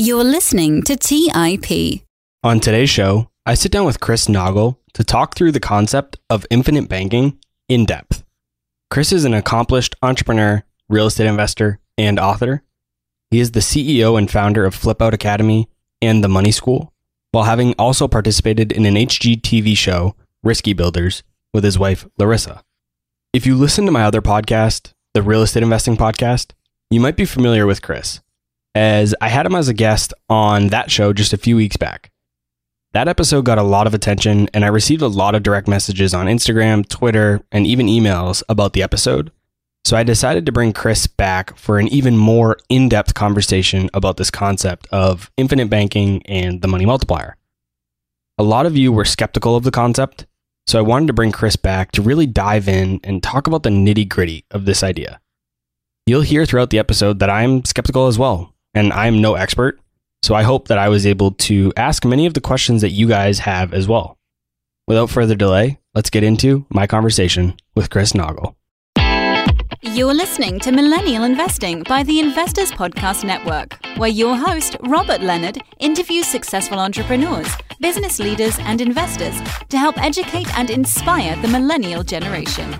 You're listening to TIP. On today's show, I sit down with Chris Naugle to talk through the concept of infinite banking in depth. Chris is an accomplished entrepreneur, real estate investor, and author. He is the CEO and founder of Flip Out Academy and The Money School, while having also participated in an HGTV show, Risky Builders, with his wife, Larissa. If you listen to my other podcast, the Real Estate Investing Podcast, you might be familiar with Chris, as I had him as a guest on that show just a few weeks back. That episode got a lot of attention, and I received a lot of direct messages on Instagram, Twitter, and even emails about the episode. So I decided to bring Chris back for an even more in-depth conversation about this concept of infinite banking and the money multiplier. A lot of you were skeptical of the concept, so I wanted to bring Chris back to really dive in and talk about the nitty-gritty of this idea. You'll hear throughout the episode that I'm skeptical as well, and I'm no expert, so I hope that I was able to ask many of the questions that you guys have as well. Without further delay, let's get into my conversation with Chris Naugle. You're listening to Millennial Investing by the Investors Podcast Network, where your host, Robert Leonard, interviews successful entrepreneurs, business leaders, and investors to help educate and inspire the millennial generation.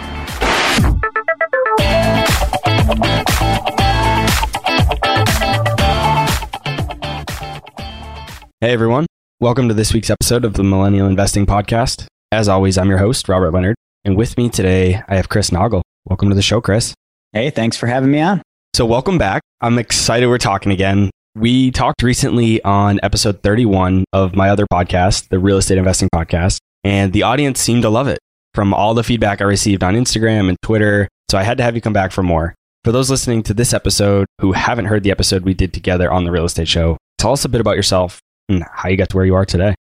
Hey everyone, welcome to this week's episode of the Millennial Investing Podcast. As always, I'm your host, Robert Leonard, and with me today, I have Chris Naugle. Welcome to the show, Chris. Hey, thanks for having me on. So welcome back. I'm excited we're talking again. We talked recently on episode 31 of my other podcast, the Real Estate Investing Podcast, and the audience seemed to love it from all the feedback I received on Instagram and Twitter. So I had to have you come back for more. For those listening to this episode who haven't heard the episode we did together on the Real Estate Show, tell us a bit about yourself and how you got to where you are today.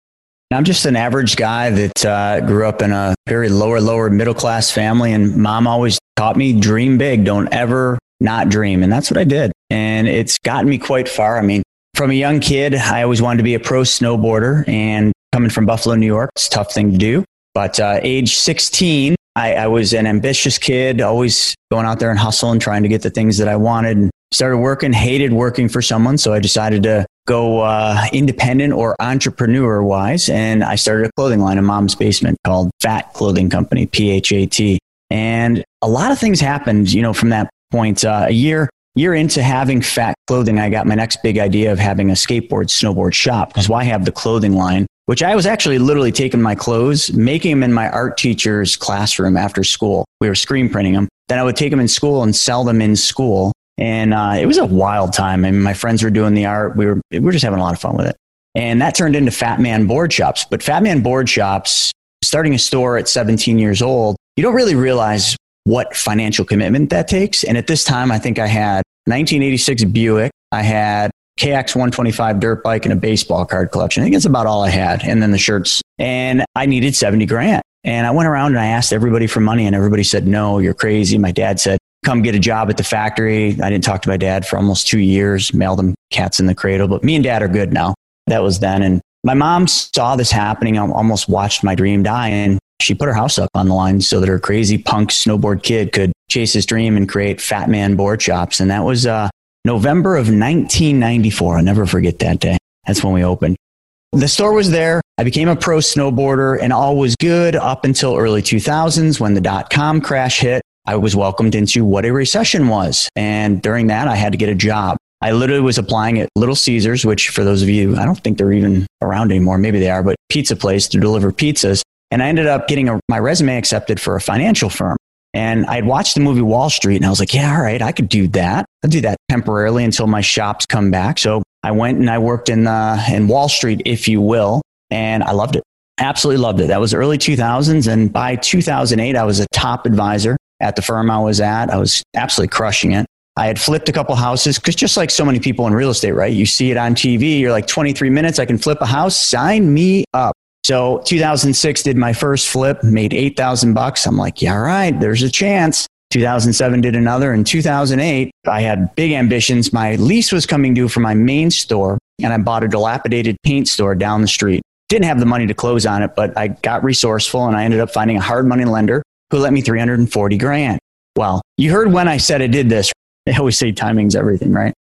I'm just an average guy that grew up in a very lower middle class family, and mom always taught me dream big, don't ever not dream. And that's what I did. And it's gotten me quite far. I mean, from a young kid, I always wanted to be a pro snowboarder, and coming from Buffalo, New York, it's a tough thing to do. But age 16, I was an ambitious kid, always going out there and hustling, trying to get the things that I wanted. And started working, hated working for someone. So I decided to go independent or entrepreneur wise. And I started a clothing line in mom's basement called Phat Clothing Company, PHAT. And a lot of things happened, from that point. A year into having Phat Clothing, I got my next big idea of having a snowboard shop. Because why have the clothing line? Which I was actually literally taking my clothes, making them in my art teacher's classroom after school. We were screen printing them. Then I would take them in school and sell them in school. And it was a wild time. I mean, my friends were doing the art. We were just having a lot of fun with it. And that turned into Fat Man Board Shops. But Fat Man Board Shops, starting a store at 17 years old, you don't really realize what financial commitment that takes. And at this time, I think I had 1986 Buick. I had KX 125 dirt bike and a baseball card collection. I think that's about all I had. And then the shirts. And I needed 70 grand. And I went around and I asked everybody for money, and everybody said, no, you're crazy. My dad said, come get a job at the factory. I didn't talk to my dad for almost 2 years, mailed him cats in the cradle, but me and dad are good now. That was then. And my mom saw this happening, almost watched my dream die, and she put her house up on the line so that her crazy punk snowboard kid could chase his dream and create Fat Man Board Shops. And that was November of 1994. I'll never forget that day. That's when we opened. The store was there. I became a pro snowboarder, and all was good up until early 2000s when the .com crash hit. I was welcomed into what a recession was. And during that, I had to get a job. I literally was applying at Little Caesars, which for those of you, I don't think they're even around anymore. Maybe they are, but pizza place to deliver pizzas. And I ended up getting my resume accepted for a financial firm. And I had watched the movie Wall Street, and I was like, yeah, all right, I could do that. I'll do that temporarily until my shops come back. So I went and I worked in Wall Street, if you will. And I loved it. Absolutely loved it. That was early 2000s. And by 2008, I was a top advisor at the firm I was at. I was absolutely crushing it. I had flipped a couple houses because just like so many people in real estate, right? You see it on TV. You're like 23 minutes. I can flip a house. Sign me up. So 2006 did my first flip, made $8,000. I'm like, yeah, all right, there's a chance. 2007 did another. In 2008, I had big ambitions. My lease was coming due for my main store, and I bought a dilapidated paint store down the street. Didn't have the money to close on it, but I got resourceful, and I ended up finding a hard money lender who lent me $340,000. Well, you heard when I said I did this. They always say timing's everything, right?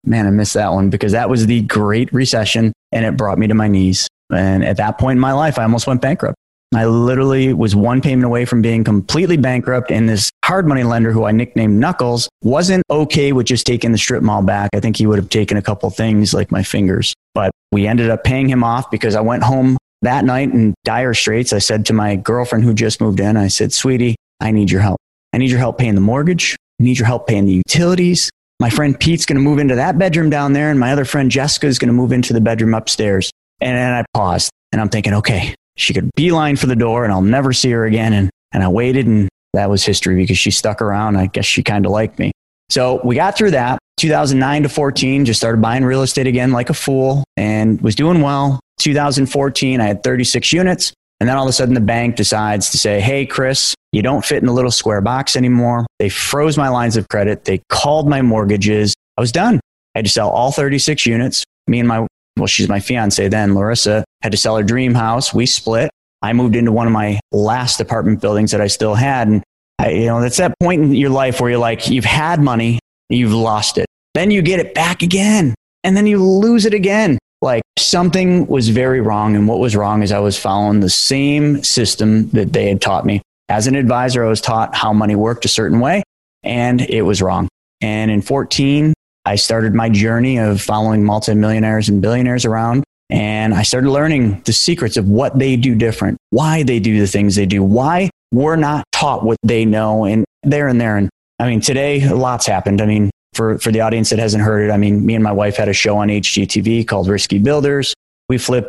Man, I missed that one because that was the Great Recession and it brought me to my knees. And at that point in my life, I almost went bankrupt. I literally was one payment away from being completely bankrupt, and this hard money lender who I nicknamed Knuckles wasn't okay with just taking the strip mall back. I think he would have taken a couple things like my fingers, but we ended up paying him off because I went home that night in dire straits. I said to my girlfriend who just moved in, I said, sweetie, I need your help. I need your help paying the mortgage. I need your help paying the utilities. My friend Pete's going to move into that bedroom down there, and my other friend Jessica is going to move into the bedroom upstairs. And then I paused and I'm thinking, okay, she could beeline for the door and I'll never see her again. And I waited, and that was history because she stuck around. I guess she kind of liked me. So we got through that. 2009 to 14, just started buying real estate again like a fool and was doing well. 2014, I had 36 units. And then all of a sudden the bank decides to say, hey, Chris, you don't fit in the little square box anymore. They froze my lines of credit. They called my mortgages. I was done. I had to sell all 36 units. Me and she's my fiance then, Larissa, had to sell her dream house. We split. I moved into one of my last apartment buildings that I still had. And that's that point in your life where you're like, you've had money, you've lost it. Then you get it back again, and then you lose it again. Like something was very wrong. And what was wrong is I was following the same system that they had taught me. As an advisor, I was taught how money worked a certain way, and it was wrong. And in 14, I started my journey of following multimillionaires and billionaires around. And I started learning the secrets of what they do different, why they do the things they do, why we're not taught what they know. And there. And I mean, today, a lot's happened. I mean, for the audience that hasn't heard it, I mean, me and my wife had a show on HGTV called Risky Builders. We flipped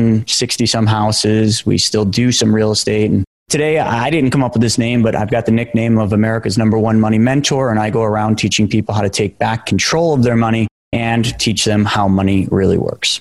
260 some houses. We still do some real estate. And today, I didn't come up with this name, but I've got the nickname of America's #1 money mentor. And I go around teaching people how to take back control of their money and teach them how money really works.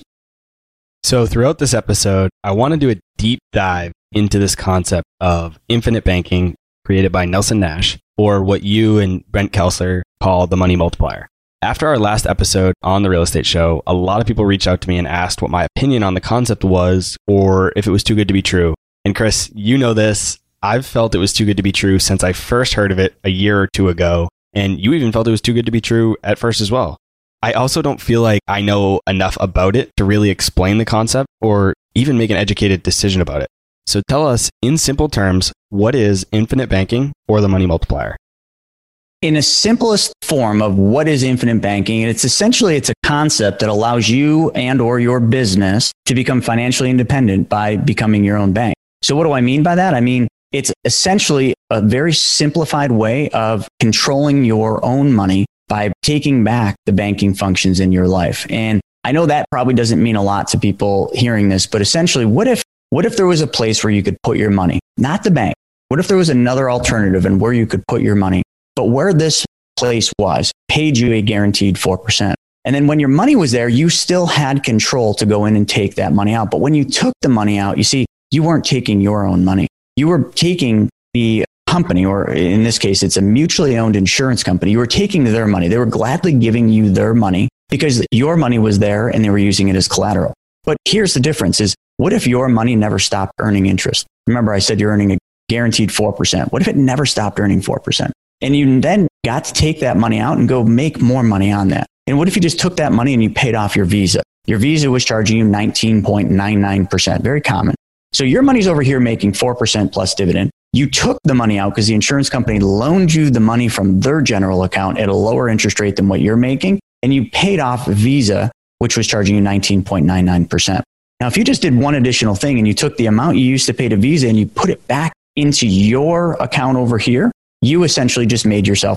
So throughout this episode, I want to do a deep dive into this concept of infinite banking created by Nelson Nash, or what you and Brent Kelsler call the money multiplier. After our last episode on the real estate show, a lot of people reached out to me and asked what my opinion on the concept was, or if it was too good to be true. And Chris, you know this, I've felt it was too good to be true since I first heard of it a year or two ago. And you even felt it was too good to be true at first as well. I also don't feel like I know enough about it to really explain the concept or even make an educated decision about it. So tell us in simple terms, what is infinite banking or the money multiplier? In the simplest form of what is infinite banking, it's a concept that allows you and or your business to become financially independent by becoming your own bank. So what do I mean by that? I mean, it's essentially a very simplified way of controlling your own money by taking back the banking functions in your life. And I know that probably doesn't mean a lot to people hearing this, but essentially, what if there was a place where you could put your money? Not the bank. What if there was another alternative and where you could put your money, but where this place was, paid you a guaranteed 4%. And then when your money was there, you still had control to go in and take that money out. But when you took the money out, you see, you weren't taking your own money. You were taking the company, or in this case, it's a mutually owned insurance company. You were taking their money. They were gladly giving you their money because your money was there and they were using it as collateral. But here's the difference is, what if your money never stopped earning interest? Remember, I said you're earning a guaranteed 4%. What if it never stopped earning 4%? And you then got to take that money out and go make more money on that. And what if you just took that money and you paid off your Visa? Your Visa was charging you 19.99%, very common. So your money's over here making 4% plus dividend. You took the money out because the insurance company loaned you the money from their general account at a lower interest rate than what you're making. And you paid off Visa, which was charging you 19.99%. Now, if you just did one additional thing and you took the amount you used to pay to Visa and you put it back into your account over here, you essentially just made yourself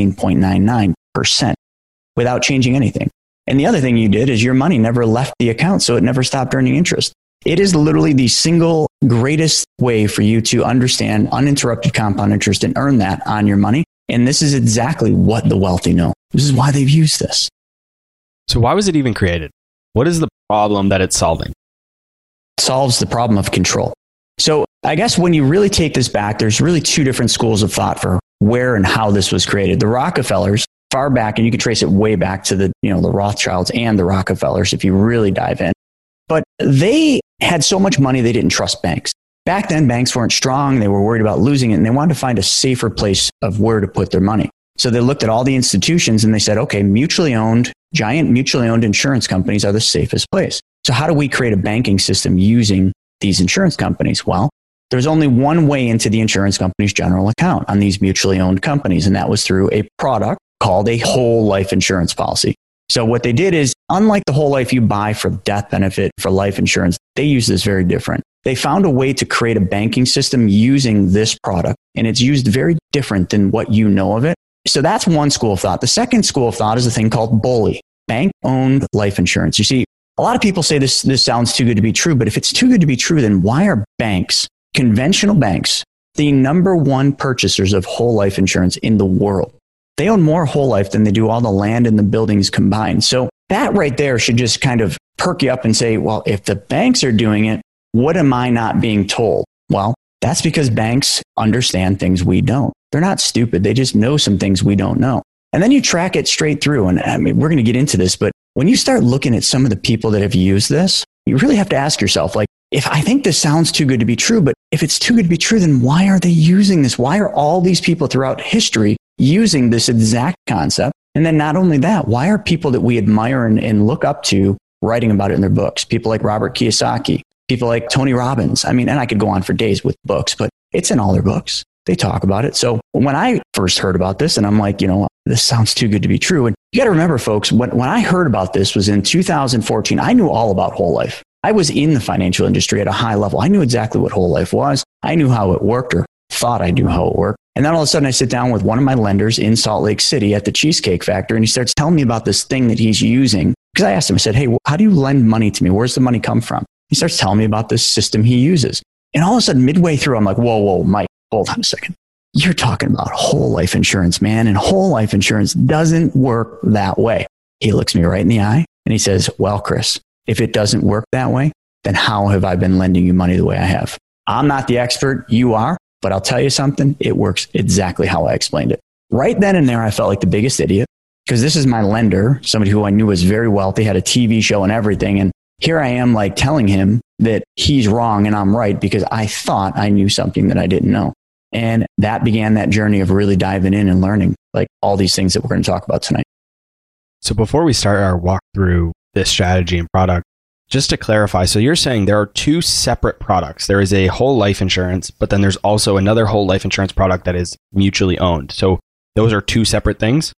19.99% without changing anything. And the other thing you did is your money never left the account, so it never stopped earning interest. It is literally the single greatest way for you to understand uninterrupted compound interest and earn that on your money. And this is exactly what the wealthy know. This is why they've used this. So why was it even created? What is the problem that it's solving? It solves the problem of control. So I guess when you really take this back, there's really two different schools of thought for where and how this was created. The Rockefellers, far back, and you can trace it way back to the Rothschilds and the Rockefellers if you really dive in. But they had so much money, they didn't trust banks. Back then, banks weren't strong. They were worried about losing it, and they wanted to find a safer place of where to put their money. So they looked at all the institutions and they said, okay, giant mutually owned insurance companies are the safest place. So how do we create a banking system using these insurance companies? Well, there's only one way into the insurance company's general account on these mutually owned companies, and that was through a product called a whole life insurance policy. So what they did is, unlike the whole life you buy for death benefit for life insurance, they use this very different. They found a way to create a banking system using this product, and it's used very different than what you know of it. So that's one school of thought. The second school of thought is a thing called BOLI, bank-owned life insurance. You see, a lot of people say this sounds too good to be true, but if it's too good to be true, then why are banks, conventional banks, the number one purchasers of whole life insurance in the world? They own more whole life than they do all the land and the buildings combined. So that right there should just kind of perk you up and say, well, if the banks are doing it, what am I not being told? Well, that's because banks understand things we don't. They're not stupid. They just know some things we don't know. And then you track it straight through. And I mean, we're going to get into this, but when you start looking at some of the people that have used this, you really have to ask yourself, like, if I think this sounds too good to be true, but if it's too good to be true, then why are they using this? Why are all these people throughout history using this exact concept? And then not only that, why are people that we admire and look up to writing about it in their books? People like Robert Kiyosaki, people like Tony Robbins. I mean, and I could go on for days with books, but it's in all their books. They talk about it. So when I first heard about this, and I'm like, this sounds too good to be true. And you got to remember, folks, when I heard about this was in 2014, I knew all about whole life. I was in the financial industry at a high level. I knew exactly what whole life was. I knew how it worked, or thought I knew how it worked. And then all of a sudden I sit down with one of my lenders in Salt Lake City at the Cheesecake Factory, and he starts telling me about this thing that he's using. Because I asked him, I said, hey, how do you lend money to me? Where's the money come from? He starts telling me about this system he uses. And all of a sudden, midway through, I'm like, whoa, Mike, hold on a second. You're talking about whole life insurance, man. And whole life insurance doesn't work that way. He looks me right in the eye and he says, well, Chris, if it doesn't work that way, then how have I been lending you money the way I have? I'm not the expert, you are, but I'll tell you something, it works exactly how I explained it. Right then and there, I felt like the biggest idiot, because this is my lender, somebody who I knew was very wealthy, had a TV show and everything. And here I am like telling him that he's wrong and I'm right because I thought I knew something that I didn't know. And that began that journey of really diving in and learning like all these things that we're going to talk about tonight. So before we start our walk through this strategy and product, just to clarify, so you're saying there are two separate products. There is a whole life insurance, but then there's also another whole life insurance product that is mutually owned. So those are two separate things?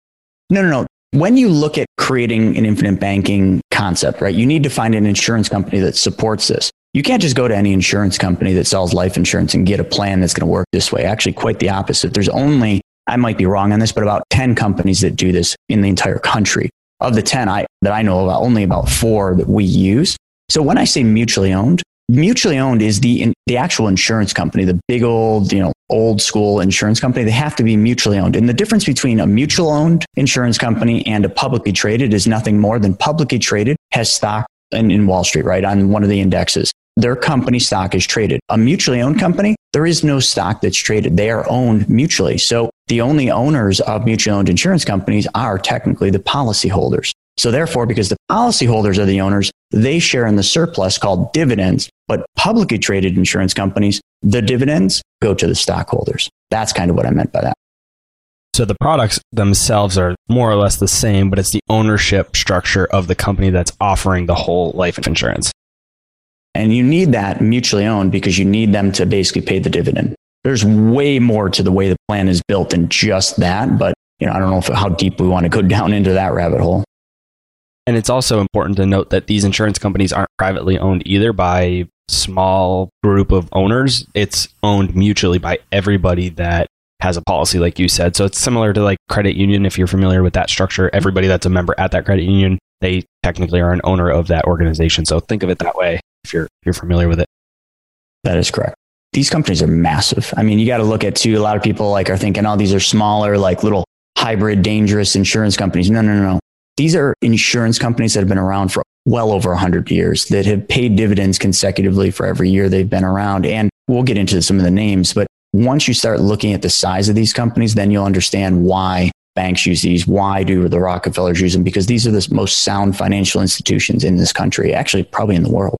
No. When you look at creating an infinite banking concept, right, you need to find an insurance company that supports this. You can't just go to any insurance company that sells life insurance and get a plan that's going to work this way. Actually, quite the opposite. There's only, I might be wrong on this, but about 10 companies that do this in the entire country. Of the 10 that I know about, only about 4 that we use. So when I say mutually owned is the actual insurance company, the big old, old school insurance company. They have to be mutually owned. And the difference between a mutual owned insurance company and a publicly traded is nothing more than publicly traded has stock in Wall Street, right, on one of the indexes. Their company stock is traded. A mutually owned company, there is no stock that's traded. They are owned mutually. So the only owners of mutually owned insurance companies are technically the policyholders. So therefore, because the policyholders are the owners, they share in the surplus called dividends. But publicly traded insurance companies, the dividends go to the stockholders. That's kind of what I meant by that. So the products themselves are more or less the same, but it's the ownership structure of the company that's offering the whole life insurance. And you need that mutually owned because you need them to basically pay the dividend. There's way more to the way the plan is built than just that. But I don't know how deep we want to go down into that rabbit hole. And it's also important to note that these insurance companies aren't privately owned either by a small group of owners. It's owned mutually by everybody that has a policy, like you said. So it's similar to like credit union. If you're familiar with that structure, everybody that's a member at that credit union, they technically are an owner of that organization. So think of it that way if you're familiar with it. That is correct. These companies are massive. I mean, you got to look at too, a lot of people are thinking, oh, these are smaller, like little hybrid, dangerous insurance companies. No. These are insurance companies that have been around for well over 100 years that have paid dividends consecutively for every year they've been around. And we'll get into some of the names, but once you start looking at the size of these companies, then you'll understand why banks use these. Why do the Rockefellers use them? Because these are the most sound financial institutions in this country, actually probably in the world.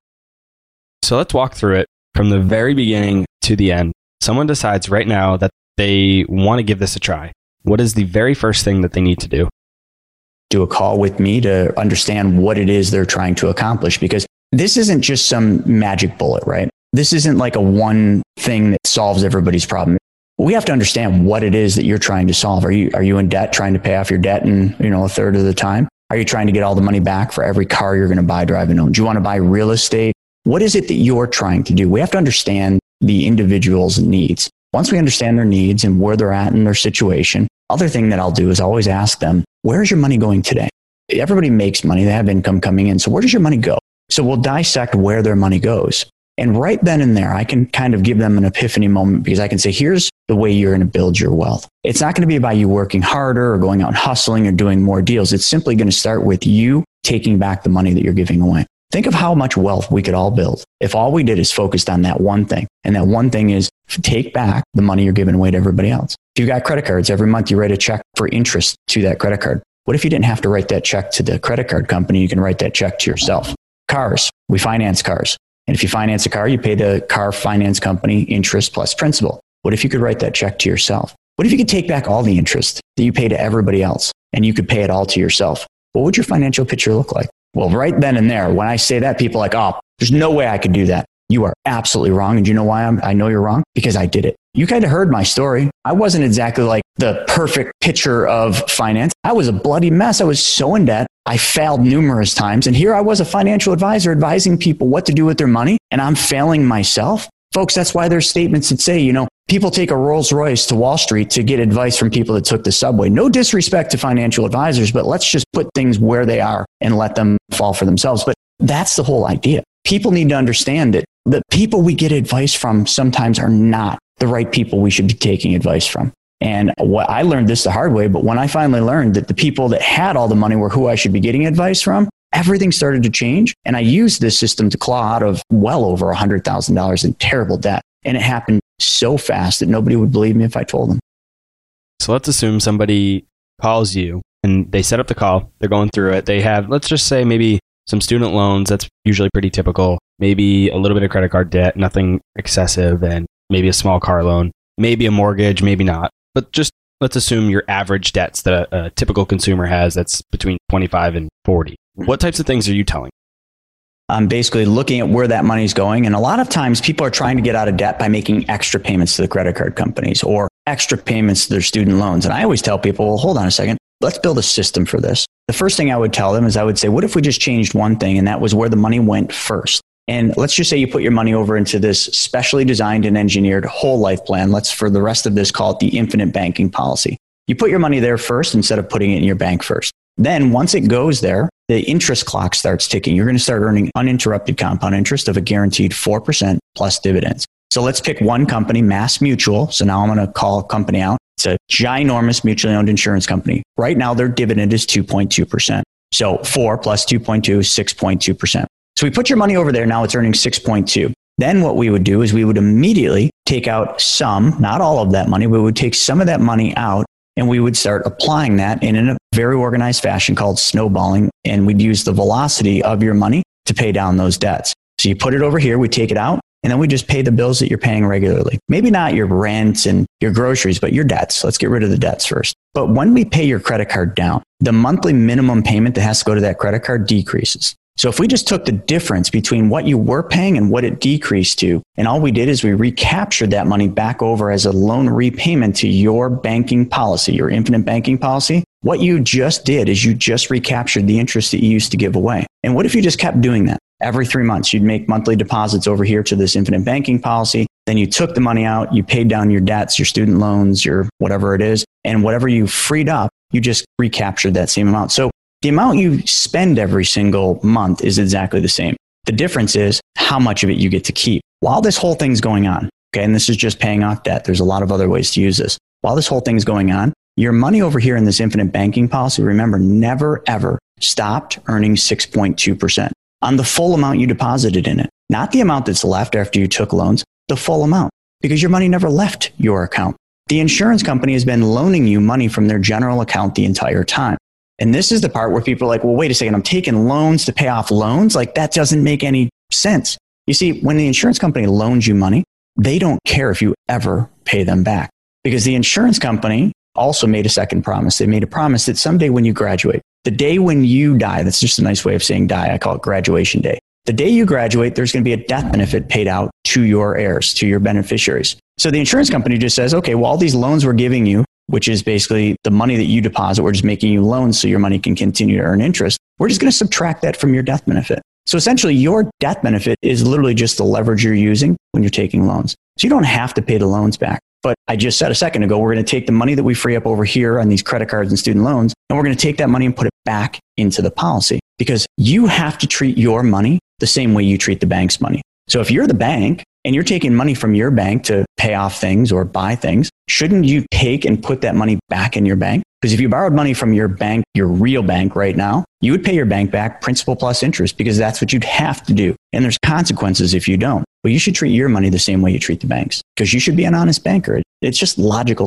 So let's walk through it from the very beginning to the end. Someone decides right now that they want to give this a try. what is the very first thing that they need to do? Do a call with me to understand what it is they're trying to accomplish, because this isn't just some magic bullet, right? This isn't like a one thing that solves everybody's problem. We have to understand what it is that you're trying to solve. Are you in debt, trying to pay off your debt in, a third of the time? Are you trying to get all the money back for every car you're going to buy, drive, and own? Do you want to buy real estate? What is it that you're trying to do? We have to understand the individual's needs. Once we understand their needs and where they're at in their situation, other thing that I'll do is always ask them, where's your money going today? Everybody makes money. They have income coming in. So where does your money go? So we'll dissect where their money goes. And right then and there, I can kind of give them an epiphany moment, because I can say, here's the way you're going to build your wealth. It's not going to be by you working harder or going out and hustling or doing more deals. It's simply going to start with you taking back the money that you're giving away. Think of how much wealth we could all build if all we did is focused on that one thing. And that one thing is take back the money you're giving away to everybody else. If you got credit cards, every month you write a check for interest to that credit card. What if you didn't have to write that check to the credit card company? You can write that check to yourself. Cars, we finance cars. And if you finance a car, you pay the car finance company interest plus principal. What if you could write that check to yourself? What if you could take back all the interest that you pay to everybody else and you could pay it all to yourself? What would your financial picture look like? Well, right then and there, when I say that, people are like, oh, there's no way I could do that. You are absolutely wrong. And you know why I know you're wrong? Because I did it. You kind of heard my story. I wasn't exactly like the perfect picture of finance. I was a bloody mess. I was so in debt. I failed numerous times. And here I was, a financial advisor advising people what to do with their money. And I'm failing myself. Folks, that's why there's statements that say, people take a Rolls Royce to Wall Street to get advice from people that took the subway. No disrespect to financial advisors, but let's just put things where they are and let them fall for themselves. But that's the whole idea. People need to understand that the people we get advice from sometimes are not the right people we should be taking advice from. And I learned this the hard way, but when I finally learned that the people that had all the money were who I should be getting advice from, everything started to change. And I used this system to claw out of well over $100,000 in terrible debt. And it happened so fast that nobody would believe me if I told them. So let's assume somebody calls you and they set up the call. They're going through it. They have, let's just say, maybe some student loans. That's usually pretty typical. Maybe a little bit of credit card debt, nothing excessive, and maybe a small car loan, maybe a mortgage, maybe not. But just let's assume your average debts that a typical consumer has, that's between 25 and 40. What types of things are you telling? I'm basically looking at where that money's going. And a lot of times people are trying to get out of debt by making extra payments to the credit card companies or extra payments to their student loans. And I always tell people, well, hold on a second. Let's build a system for this. The first thing I would tell them is I would say, what if we just changed one thing? And that was where the money went first. And let's just say you put your money over into this specially designed and engineered whole life plan. Let's, for the rest of this, call it the infinite banking policy. You put your money there first instead of putting it in your bank first. Then once it goes there, the interest clock starts ticking. You're going to start earning uninterrupted compound interest of a guaranteed 4% plus dividends. So let's pick one company, Mass Mutual. So now I'm going to call a company out. It's a ginormous mutually owned insurance company. Right now, their dividend is 2.2%. So 4 plus 2.2 is 6.2%. So we put your money over there. Now it's earning 6.2. Then what we would do is we would immediately take out some, not all of that money. We would take some of that money out and we would start applying that in a very organized fashion called snowballing. And we'd use the velocity of your money to pay down those debts. So you put it over here, we take it out, and then we just pay the bills that you're paying regularly. Maybe not your rent and your groceries, but your debts. Let's get rid of the debts first. But when we pay your credit card down, the monthly minimum payment that has to go to that credit card decreases. So if we just took the difference between what you were paying and what it decreased to, and all we did is we recaptured that money back over as a loan repayment to your banking policy, your infinite banking policy, what you just did is you just recaptured the interest that you used to give away. And what if you just kept doing that? Every 3 months, you'd make monthly deposits over here to this infinite banking policy. Then you took the money out, you paid down your debts, your student loans, your whatever it is, and whatever you freed up, you just recaptured that same amount. So the amount you spend every single month is exactly the same. The difference is how much of it you get to keep. While this whole thing's going on, okay, and this is just paying off debt. There's a lot of other ways to use this. While this whole thing's going on, your money over here in this infinite banking policy, remember, never ever stopped earning 6.2% on the full amount you deposited in it. Not the amount that's left after you took loans, the full amount, because your money never left your account. The insurance company has been loaning you money from their general account the entire time. And this is the part where people are like, well, wait a second, I'm taking loans to pay off loans? Like, that doesn't make any sense. You see, when the insurance company loans you money, they don't care if you ever pay them back, because the insurance company also made a second promise. They made a promise that someday when you graduate, the day when you die, that's just a nice way of saying die. I call it graduation day. The day you graduate, there's going to be a death benefit paid out to your heirs, to your beneficiaries. So the insurance company just says, okay, well, all these loans we're giving you, which is basically the money that you deposit, we're just making you loans so your money can continue to earn interest. We're just going to subtract that from your death benefit. So essentially, your death benefit is literally just the leverage you're using when you're taking loans. So you don't have to pay the loans back. But I just said a second ago, we're going to take the money that we free up over here on these credit cards and student loans, and we're going to take that money and put it back into the policy, because you have to treat your money the same way you treat the bank's money. So if you're the bank and you're taking money from your bank to pay off things or buy things, shouldn't you take and put that money back in your bank? Because if you borrowed money from your bank, your real bank right now, you would pay your bank back principal plus interest, because that's what you'd have to do. And there's consequences if you don't. But you should treat your money the same way you treat the banks, because you should be an honest banker. It's just logical.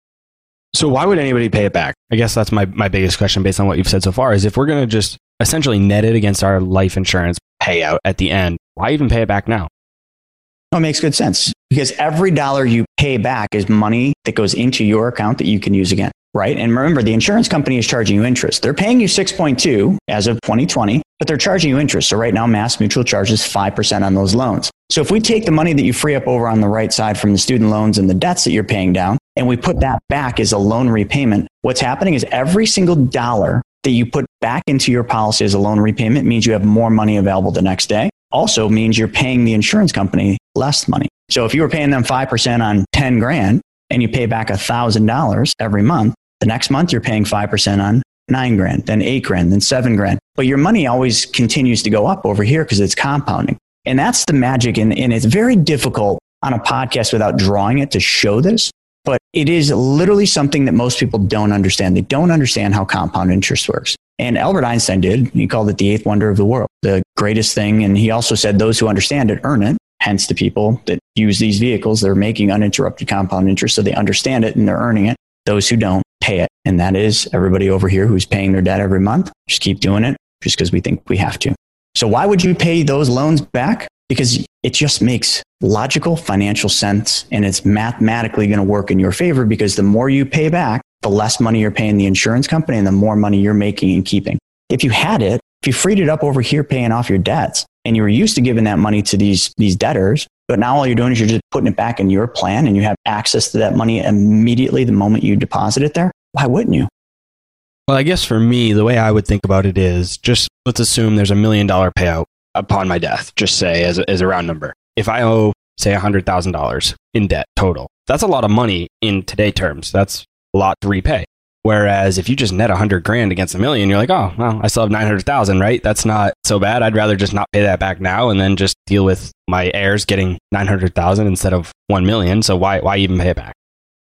So why would anybody pay it back? I guess that's my biggest question based on what you've said so far, is if we're going to just essentially net it against our life insurance payout at the end, why even pay it back now? No, it makes good sense, because every dollar you pay back is money that goes into your account that you can use again, right? And remember, the insurance company is charging you interest. They're paying you 6.2 as of 2020, but they're charging you interest. So right now, Mass Mutual charges 5% on those loans. So if we take the money that you free up over on the right side from the student loans and the debts that you're paying down, and we put that back as a loan repayment, what's happening is every single dollar that you put back into your policy as a loan repayment means you have more money available the next day. Also means you're paying the insurance company less money. So if you were paying them 5% on 10 grand and you pay back $1,000 every month, the next month you're paying 5% on 9 grand, then 8 grand, then 7 grand. But your money always continues to go up over here because it's compounding. And that's the magic. And it's very difficult on a podcast without drawing it to show this. But it is literally something that most people don't understand. They don't understand how compound interest works. And Albert Einstein did. He called it the eighth wonder of the world, the greatest thing. And he also said those who understand it earn it. Hence the people that use these vehicles, they're making uninterrupted compound interest. So they understand it and they're earning it. Those who don't pay it. And that is everybody over here who's paying their debt every month. Just keep doing it just because we think we have to. So why would you pay those loans back? Because it just makes logical financial sense, and it's mathematically going to work in your favor, because the more you pay back, the less money you're paying the insurance company and the more money you're making and keeping. If you had it, if you freed it up over here paying off your debts, and you were used to giving that money to these debtors, but now all you're doing is you're just putting it back in your plan and you have access to that money immediately the moment you deposit it there, why wouldn't you? Well, I guess for me, the way I would think about it is just let's assume there's $1 million payout upon my death, just say as a round number. If I owe, say, $100,000 in debt total, that's a lot of money in today terms. That's a lot to repay. Whereas if you just net 100 grand against $1 million, you're like, oh, well, I still have 900,000, right? That's not so bad. I'd rather just not pay that back now and then just deal with my heirs getting 900,000 instead of 1 million. So why even pay it back?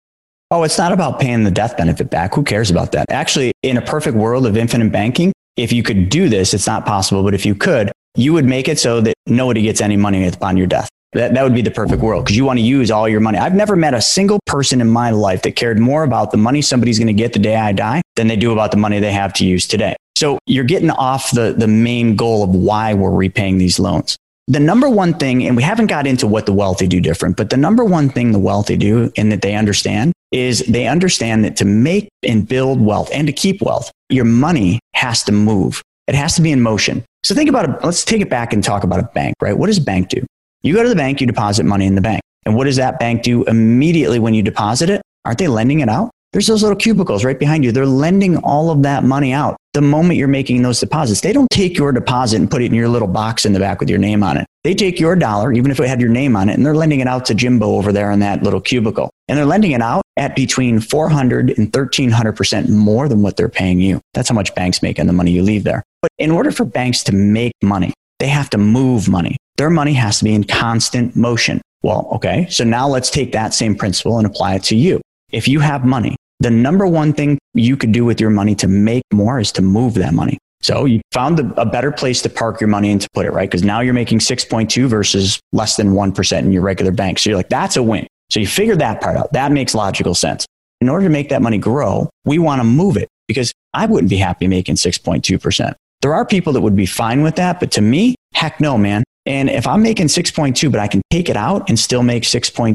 Oh, it's not about paying the death benefit back. Who cares about that? Actually, in a perfect world of infinite banking, if you could do this, it's not possible, but if you could, you would make it so that nobody gets any money upon your death. That would be the perfect world, because you want to use all your money. I've never met a single person in my life that cared more about the money somebody's going to get the day I die than they do about the money they have to use today. So you're getting off the main goal of why we're repaying these loans. The number one thing, and we haven't got into what the wealthy do different, but the number one thing the wealthy do and that they understand is they understand that to make and build wealth and to keep wealth, your money has to move. It has to be in motion. So think about it. Let's take it back and talk about a bank, right? What does a bank do? You go to the bank, you deposit money in the bank. And what does that bank do immediately when you deposit it? Aren't they lending it out? There's those little cubicles right behind you. They're lending all of that money out the moment you're making those deposits. They don't take your deposit and put it in your little box in the back with your name on it. They take your dollar, even if it had your name on it, and they're lending it out to Jimbo over there in that little cubicle. And they're lending it out at between 400 and 1,300% more than what they're paying you. That's how much banks make on the money you leave there. But in order for banks to make money, they have to move money. Their money has to be in constant motion. Well, okay, so now let's take that same principle and apply it to you. If you have money, the number one thing you could do with your money to make more is to move that money. So you found a better place to park your money and to put it, right? Because now you're making 6.2 versus less than 1% in your regular bank. So you're like, that's a win. So you figured that part out. That makes logical sense. In order to make that money grow, we want to move it, because I wouldn't be happy making 6.2%. There are people that would be fine with that, but to me, heck no, man. And if I'm making 6.2, but I can take it out and still make 6.2,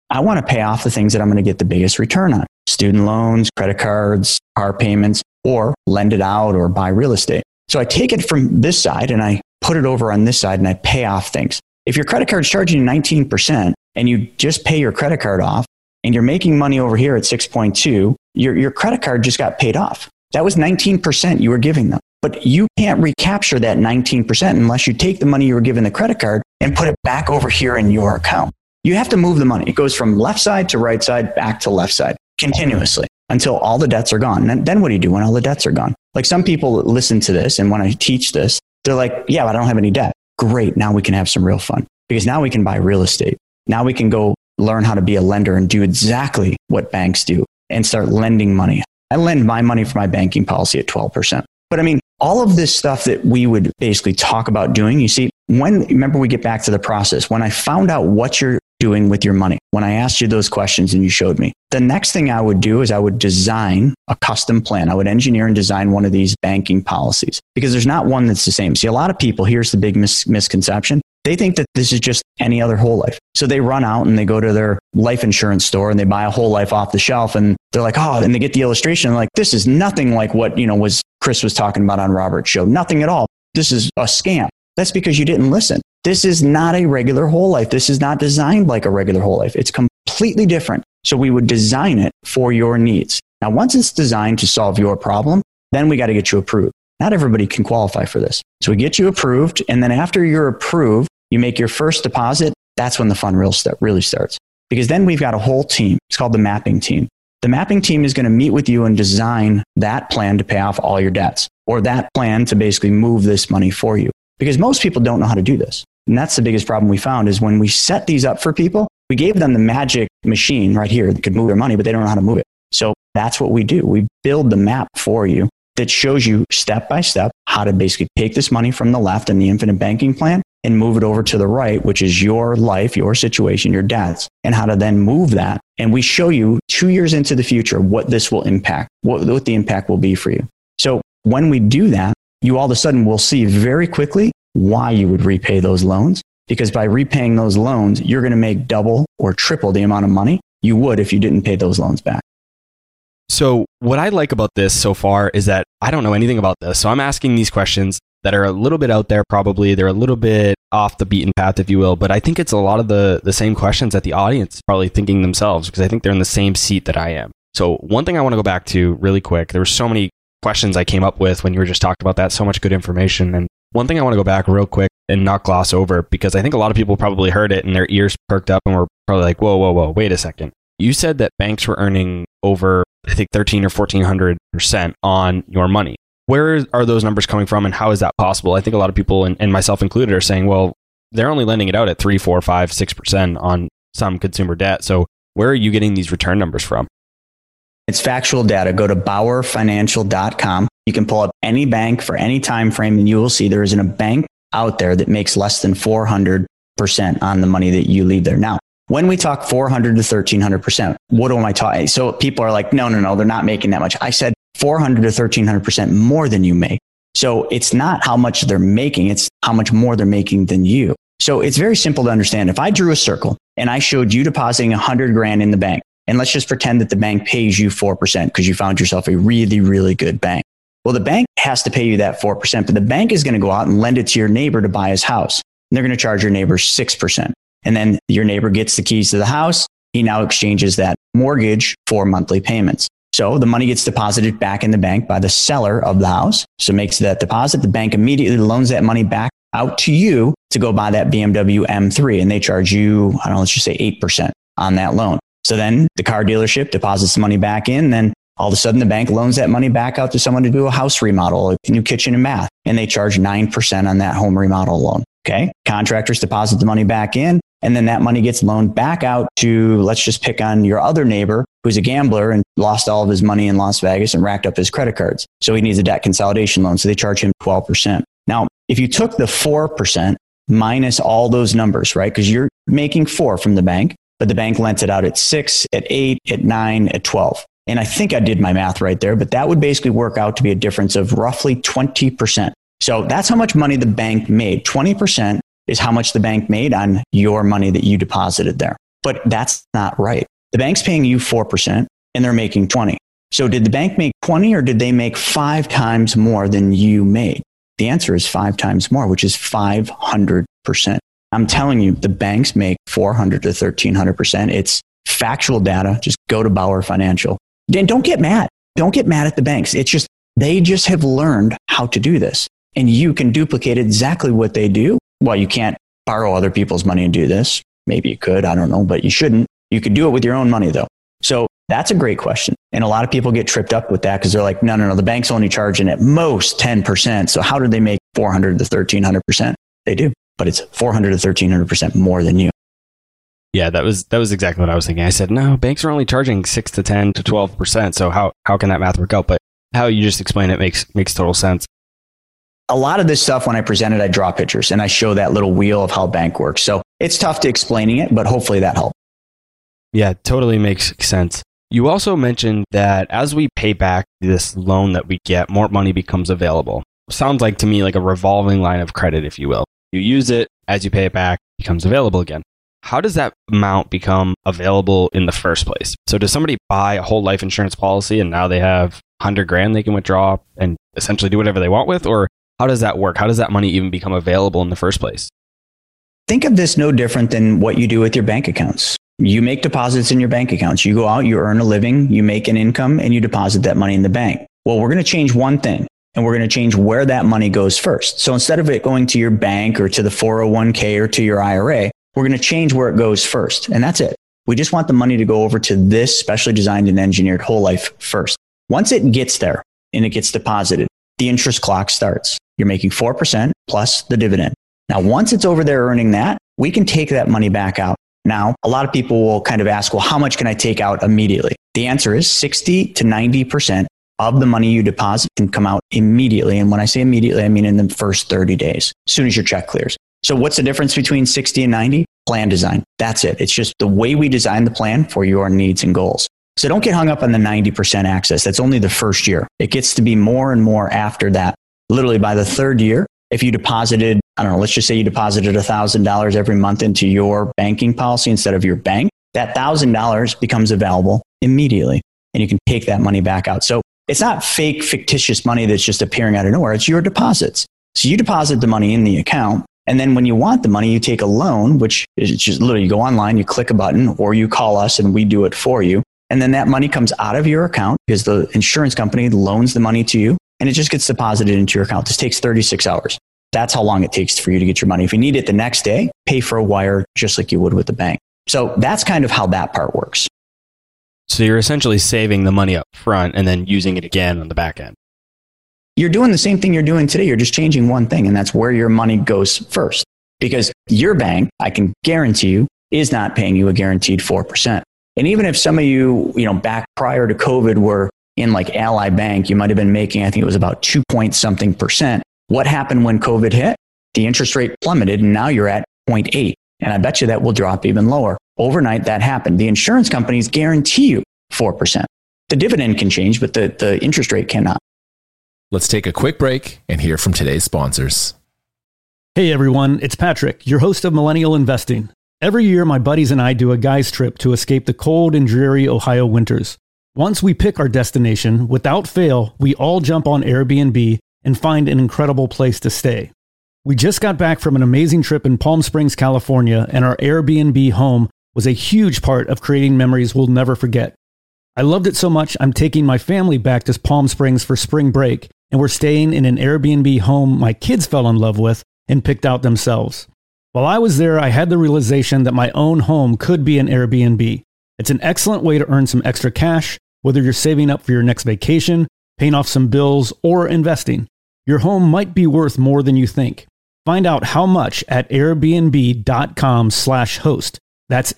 I want to pay off the things that I'm going to get the biggest return on. Student loans, credit cards, car payments, or lend it out or buy real estate. So I take it from this side and I put it over on this side and I pay off things. If your credit card's charging you 19% and you just pay your credit card off and you're making money over here at 6.2, your credit card just got paid off. That was 19% you were giving them. But you can't recapture that 19% unless you take the money you were giving the credit card and put it back over here in your account. You have to move the money. It goes from left side to right side, back to left side continuously until all the debts are gone. And then what do you do when all the debts are gone? Like some people listen to this, and when I teach this, they're like, yeah, but I don't have any debt. Great. Now we can have some real fun because now we can buy real estate. Now we can go learn how to be a lender and do exactly what banks do and start lending money. I lend my money for my banking policy at 12%. But I mean, all of this stuff that we would basically talk about doing, you see, remember we get back to the process, when I found out what you're doing with your money, when I asked you those questions and you showed me, the next thing I would do is I would design a custom plan. I would engineer and design one of these banking policies because there's not one that's the same. See, a lot of people, here's the big misconception. They think that this is just any other whole life. So they run out and they go to their life insurance store and they buy a whole life off the shelf and they're like, oh, and they get the illustration like, this is nothing like what, Chris was talking about on Robert's show. Nothing at all. This is a scam. That's because you didn't listen. This is not a regular whole life. This is not designed like a regular whole life. It's completely different. So we would design it for your needs. Now, once it's designed to solve your problem, then we got to get you approved. Not everybody can qualify for this. So we get you approved. And then after you're approved, you make your first deposit. That's when the fun really starts. Because then we've got a whole team. It's called the mapping team. The mapping team is going to meet with you and design that plan to pay off all your debts, or that plan to basically move this money for you. Because most people don't know how to do this. And that's the biggest problem we found is when we set these up for people, we gave them the magic machine right here that could move their money, but they don't know how to move it. So that's what we do. We build the map for you that shows you step by step how to basically take this money from the left in the infinite banking plan and move it over to the right, which is your life, your situation, your debts, and how to then move that. And we show you 2 years into the future what this will impact, what the impact will be for you. So when we do that, you all of a sudden will see very quickly why you would repay those loans. Because by repaying those loans, you're going to make double or triple the amount of money you would if you didn't pay those loans back. So what I like about this so far is that I don't know anything about this. So I'm asking these questions that are a little bit out there, probably. They're a little bit off the beaten path, if you will. But I think it's a lot of the same questions that the audience is probably thinking themselves, because I think they're in the same seat that I am. So one thing I want to go back to really quick, there were so many questions I came up with when you were just talking about that, so much good information. And one thing I want to go back real quick and not gloss over, because I think a lot of people probably heard it and their ears perked up and were probably like, whoa, wait a second. You said that banks were earning over, I think, 13 or 1400% on your money. Where are those numbers coming from and how is that possible? I think a lot of people, and myself included, are saying, well, they're only lending it out at 3, 4, 5, 6% on some consumer debt. So where are you getting these return numbers from? It's factual data. Go to BauerFinancial.com. You can pull up any bank for any time frame and you will see there isn't a bank out there that makes less than 400% on the money that you leave there. Now, when we talk 400 to 1300%, what am I talking? So people are like, no, they're not making that much. I said 400 to 1300% more than you make. So it's not how much they're making, it's how much more they're making than you. So it's very simple to understand. If I drew a circle and I showed you depositing 100 grand in the bank, and let's just pretend that the bank pays you 4% because you found yourself a really, really good bank. Well, the bank has to pay you that 4%, but the bank is going to go out and lend it to your neighbor to buy his house. And they're going to charge your neighbor 6%. And then your neighbor gets the keys to the house. He now exchanges that mortgage for monthly payments. So the money gets deposited back in the bank by the seller of the house. So makes that deposit. The bank immediately loans that money back out to you to go buy that BMW M3. And they charge you, let's just say 8% on that loan. So then the car dealership deposits the money back in. Then all of a sudden the bank loans that money back out to someone to do a house remodel, a new kitchen and bath. And they charge 9% on that home remodel loan. Okay. Contractors deposit the money back in. And then that money gets loaned back out to, let's just pick on your other neighbor who's a gambler and lost all of his money in Las Vegas and racked up his credit cards. So he needs a debt consolidation loan. So they charge him 12%. Now, if you took the 4% minus all those numbers, right? Because you're making 4 from the bank, but the bank lent it out at 6, at 8, at 9, at 12. And I think I did my math right there, but that would basically work out to be a difference of roughly 20%. So that's how much money the bank made. 20% is how much the bank made on your money that you deposited there. but that's not right. The bank's paying you 4% and they're making 20. So did the bank make 20 or did they make 5 times more than you made? The answer is 5 times more, which is 500%. I'm telling you, the banks make 400 to 1300%. It's factual data. Just go to Bauer Financial. And don't get mad. Don't get mad at the banks. It's just, they just have learned how to do this. And you can duplicate exactly what they do. Well, you can't borrow other people's money and do this. Maybe you could, I don't know, but you shouldn't. You could do it with your own money though. So that's a great question. And a lot of people get tripped up with that because they're like, no, the bank's only charging at most 10%. So how did they make 400 to 1300%? They do, but it's 400 to 1300% more than you. Yeah, that was exactly what I was thinking. I said, no, banks are only charging 6 to 10 to 12%. So how can that math work out? But how you just explain it makes total sense. A lot of this stuff, when I present it, I draw pictures and I show that little wheel of how bank works. So it's tough to explaining it, but hopefully that helps. Yeah, totally makes sense. You also mentioned that as we pay back this loan that we get, more money becomes available. Sounds like to me like a revolving line of credit, if you will. You use it, as you pay it back, it becomes available again. How does that amount become available in the first place? So does somebody buy a whole life insurance policy and now they have $100,000 they can withdraw and essentially do whatever they want with? Or how does that work? How does that money even become available in the first place? Think of this no different than what you do with your bank accounts. You make deposits in your bank accounts. You go out, you earn a living, you make an income, and you deposit that money in the bank. Well, we're going to change one thing, and we're going to change where that money goes first. So instead of it going to your bank or to the 401k or to your IRA, we're going to change where it goes first. And that's it. We just want the money to go over to this specially designed and engineered whole life first. Once it gets there and it gets deposited, the interest clock starts. You're making 4% plus the dividend. Now, once it's over there earning that, we can take that money back out. Now, a lot of people will kind of ask, well, how much can I take out immediately? The answer is 60 to 90% of the money you deposit can come out immediately. And when I say immediately, I mean in the first 30 days, as soon as your check clears. So what's the difference between 60 and 90? Plan design. That's it. It's just the way we design the plan for your needs and goals. So don't get hung up on the 90% access. That's only the first year. It gets to be more and more after that. Literally by the third year, if you deposited, I don't know, let's just say you deposited $1,000 every month into your banking policy instead of your bank, that $1,000 becomes available immediately and you can take that money back out. So it's not fake, fictitious money that's just appearing out of nowhere. It's your deposits. So you deposit the money in the account. And then when you want the money, you take a loan, which is just literally you go online, you click a button, or you call us and we do it for you. And then that money comes out of your account because the insurance company loans the money to you and it just gets deposited into your account. This takes 36 hours. That's how long it takes for you to get your money. If you need it the next day, pay for a wire just like you would with the bank. So that's kind of how that part works. So you're essentially saving the money up front and then using it again on the back end. You're doing the same thing you're doing today. You're just changing one thing, and that's where your money goes first. Because your bank, I can guarantee you, is not paying you a guaranteed 4%. And even if some of you, back prior to COVID were in like Ally Bank, you might have been making, I think it was about 2-point-something%. What happened when COVID hit? The interest rate plummeted, and now you're at 0.8. And I bet you that will drop even lower. Overnight, that happened. The insurance companies guarantee you 4%. The dividend can change, but the interest rate cannot. Let's take a quick break and hear from today's sponsors. Hey everyone, it's Patrick, your host of Millennial Investing. Every year, my buddies and I do a guy's trip to escape the cold and dreary Ohio winters. Once we pick our destination, without fail, we all jump on Airbnb and find an incredible place to stay. We just got back from an amazing trip in Palm Springs, California, and our Airbnb home was a huge part of creating memories we'll never forget. I loved it so much, I'm taking my family back to Palm Springs for spring break, and we're staying in an Airbnb home my kids fell in love with and picked out themselves. While I was there, I had the realization that my own home could be an Airbnb. It's an excellent way to earn some extra cash, whether you're saving up for your next vacation, paying off some bills, or investing. Your home might be worth more than you think. Find out how much at airbnb.com/host. That's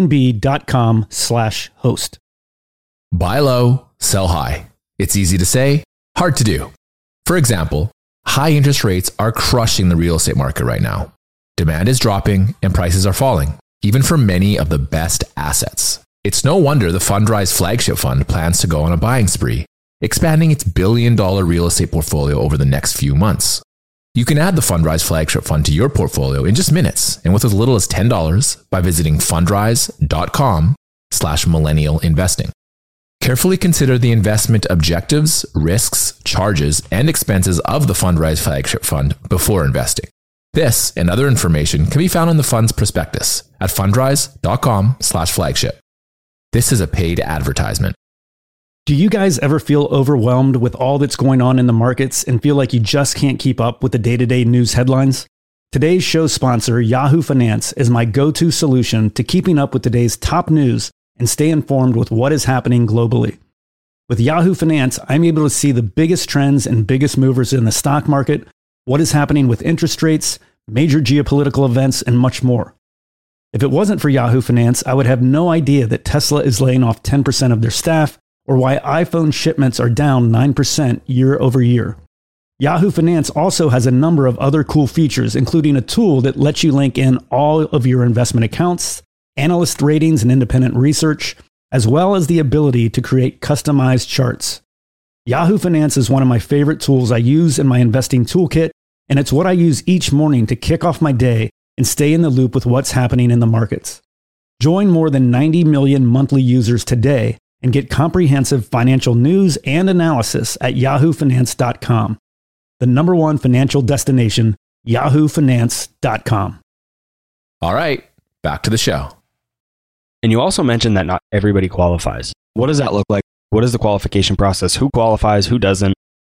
airbnb.com/host. Buy low, sell high. It's easy to say, hard to do. For example, high interest rates are crushing the real estate market right now. Demand is dropping and prices are falling, even for many of the best assets. It's no wonder the Fundrise flagship fund plans to go on a buying spree, expanding its $1 billion real estate portfolio over the next few months. You can add the Fundrise flagship fund to your portfolio in just minutes and with as little as $10 by visiting fundrise.com/millennial investing. Carefully consider the investment objectives, risks, charges, and expenses of the Fundrise flagship fund before investing. This and other information can be found in the fund's prospectus at fundrise.com/flagship. This is a paid advertisement. Do you guys ever feel overwhelmed with all that's going on in the markets and feel like you just can't keep up with the day-to-day news headlines? Today's show sponsor, Yahoo Finance, is my go-to solution to keeping up with today's top news and stay informed with what is happening globally. With Yahoo Finance, I'm able to see the biggest trends and biggest movers in the stock market, what is happening with interest rates, major geopolitical events, and much more. If it wasn't for Yahoo Finance, I would have no idea that Tesla is laying off 10% of their staff, or why iPhone shipments are down 9% year over year. Yahoo Finance also has a number of other cool features, including a tool that lets you link in all of your investment accounts, analyst ratings and independent research, as well as the ability to create customized charts. Yahoo Finance is one of my favorite tools I use in my investing toolkit, and it's what I use each morning to kick off my day and stay in the loop with what's happening in the markets. Join more than 90 million monthly users today and get comprehensive financial news and analysis at yahoofinance.com. The number one financial destination, yahoofinance.com. All right, back to the show. And you also mentioned that not everybody qualifies. What does that look like? What is the qualification process? Who qualifies? Who doesn't?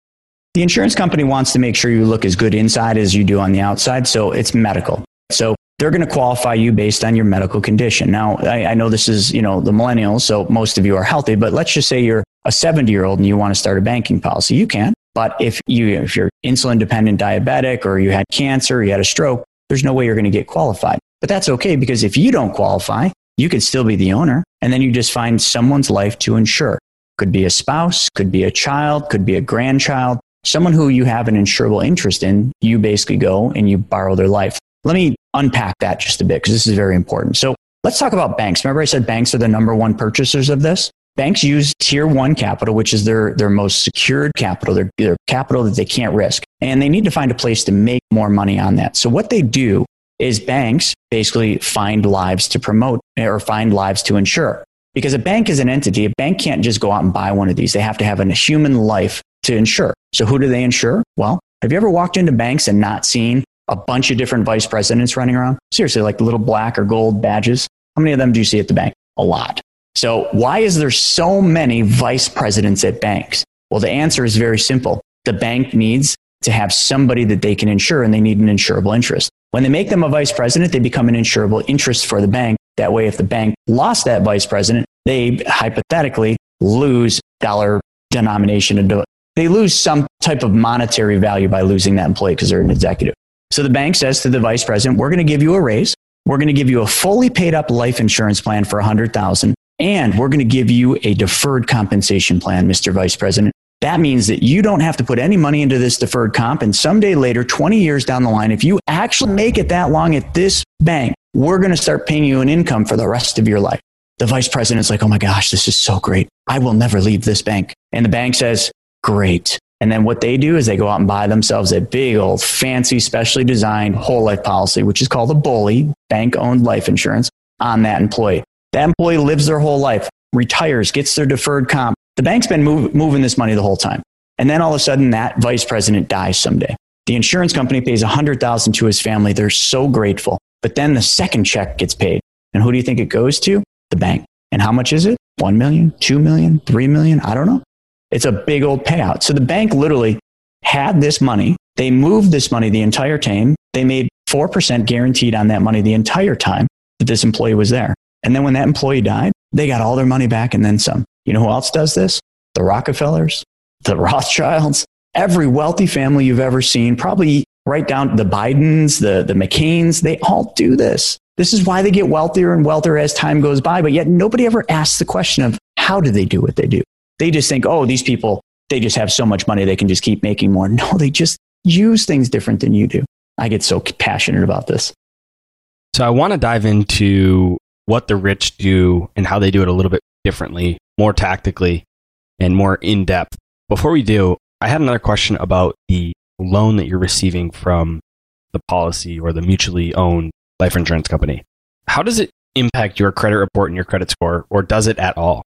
The insurance company wants to make sure you look as good inside as you do on the outside, so it's medical. So they're going to qualify you based on your medical condition. Now, I know this is, the millennials, so most of you are healthy, but let's just say you're a 70-year-old and you want to start a banking policy. You can, but if you're insulin-dependent diabetic or you had cancer, you had a stroke, there's no way you're going to get qualified. But that's okay, because if you don't qualify, you could still be the owner, and then you just find someone's life to insure. Could be a spouse, could be a child, could be a grandchild, someone who you have an insurable interest in. You basically go and you borrow their life. Let me unpack that just a bit, because this is very important. So let's talk about banks. Remember I said banks are the number one purchasers of this? Banks use tier one capital, which is their most secured capital, their capital that they can't risk. And they need to find a place to make more money on that. So what they do is banks basically find lives to promote or find lives to insure. Because a bank is an entity. A bank can't just go out and buy one of these. They have to have a human life to insure. So who do they insure? Well, have you ever walked into banks and not seen a bunch of different vice presidents running around? Seriously, like the little black or gold badges. How many of them do you see at the bank? A lot. So why is there so many vice presidents at banks? Well, the answer is very simple. The bank needs to have somebody that they can insure, and they need an insurable interest. When they make them a vice president, they become an insurable interest for the bank. That way, if the bank lost that vice president, they hypothetically lose dollar denomination. They lose some type of monetary value by losing that employee because they're an executive. So the bank says to the vice president, we're going to give you a raise. We're going to give you a fully paid up life insurance plan for $100,000. And we're going to give you a deferred compensation plan, Mr. Vice President. That means that you don't have to put any money into this deferred comp. And someday later, 20 years down the line, if you actually make it that long at this bank, we're going to start paying you an income for the rest of your life. The vice president's like, oh my gosh, this is so great. I will never leave this bank. And the bank says, great. And then what they do is they go out and buy themselves a big old fancy, specially designed whole life policy, which is called a BOLI, bank-owned life insurance, on that employee. That employee lives their whole life, retires, gets their deferred comp. The bank's been moving this money the whole time. And then all of a sudden, that vice president dies someday. The insurance company pays $100,000 to his family. They're so grateful. But then the second check gets paid. And who do you think it goes to? The bank. And how much is it? 1 million, 2 million, 3 million? I don't know. It's a big old payout. So the bank literally had this money. They moved this money the entire time. They made 4% guaranteed on that money the entire time that this employee was there. And then when that employee died, they got all their money back and then some. You know who else does this? The Rockefellers, the Rothschilds, every wealthy family you've ever seen, probably right down to the Bidens, the McCains, they all do this. This is why they get wealthier and wealthier as time goes by, but yet nobody ever asks the question of how do they do what they do? They just think, oh, these people, they just have so much money, they can just keep making more. No, they just use things different than you do. I get so passionate about this. So I want to dive into what the rich do and how they do it a little bit differently, more tactically and more in depth. Before we do, I had another question about the loan that you're receiving from the policy or the mutually owned life insurance company. How does it impact your credit report and your credit score, or does it at all?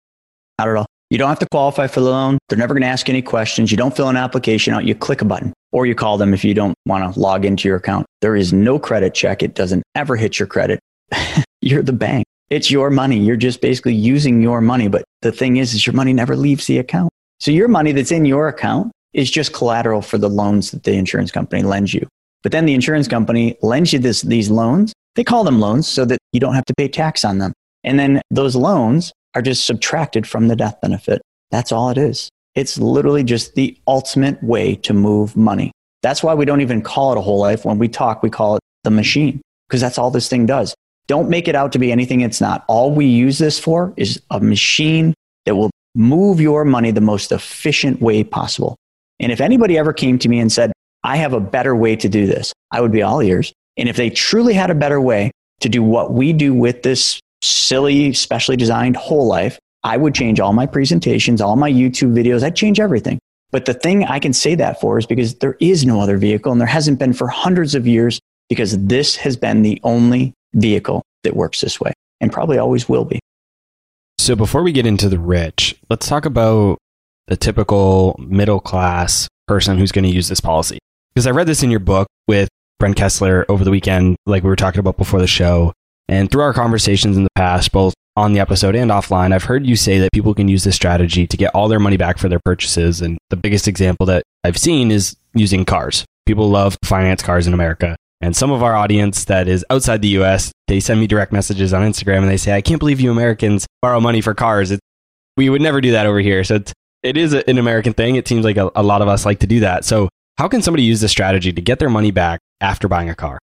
Not at all. You don't have to qualify for the loan. They're never going to ask any questions. You don't fill an application out. You click a button or you call them if you don't want to log into your account. There is no credit check. It doesn't ever hit your credit. You're the bank. It's your money. You're just basically using your money. But the thing is your money never leaves the account. So your money that's in your account is just collateral for the loans that the insurance company lends you. But then the insurance company lends you these loans. They call them loans so that you don't have to pay tax on them. And then those loans are just subtracted from the death benefit. That's all it is. It's literally just the ultimate way to move money. That's why we don't even call it a whole life. When we talk, we call it the machine, because that's all this thing does. Don't make it out to be anything it's not. All we use this for is a machine that will move your money the most efficient way possible. And if anybody ever came to me and said, I have a better way to do this, I would be all ears. And if they truly had a better way to do what we do with this silly, specially designed whole life, I would change all my presentations, all my YouTube videos. I'd change everything. But the thing I can say that for is because there is no other vehicle, and there hasn't been for hundreds of years, because this has been the only vehicle that works this way and probably always will be. So before we get into the rich, let's talk about the typical middle class person who's going to use this policy. Because I read this in your book with Brent Kessler over the weekend, like we were talking about before the show. And through our conversations in the past, both on the episode and offline, I've heard you say that people can use this strategy to get all their money back for their purchases. And the biggest example that I've seen is using cars. People love to finance cars in America. And some of our audience that is outside the US, they send me direct messages on Instagram and they say, I can't believe you Americans borrow money for cars. We would never do that over here. So it is an American thing. It seems like a lot of us like to do that. So how can somebody use this strategy to get their money back after buying a car?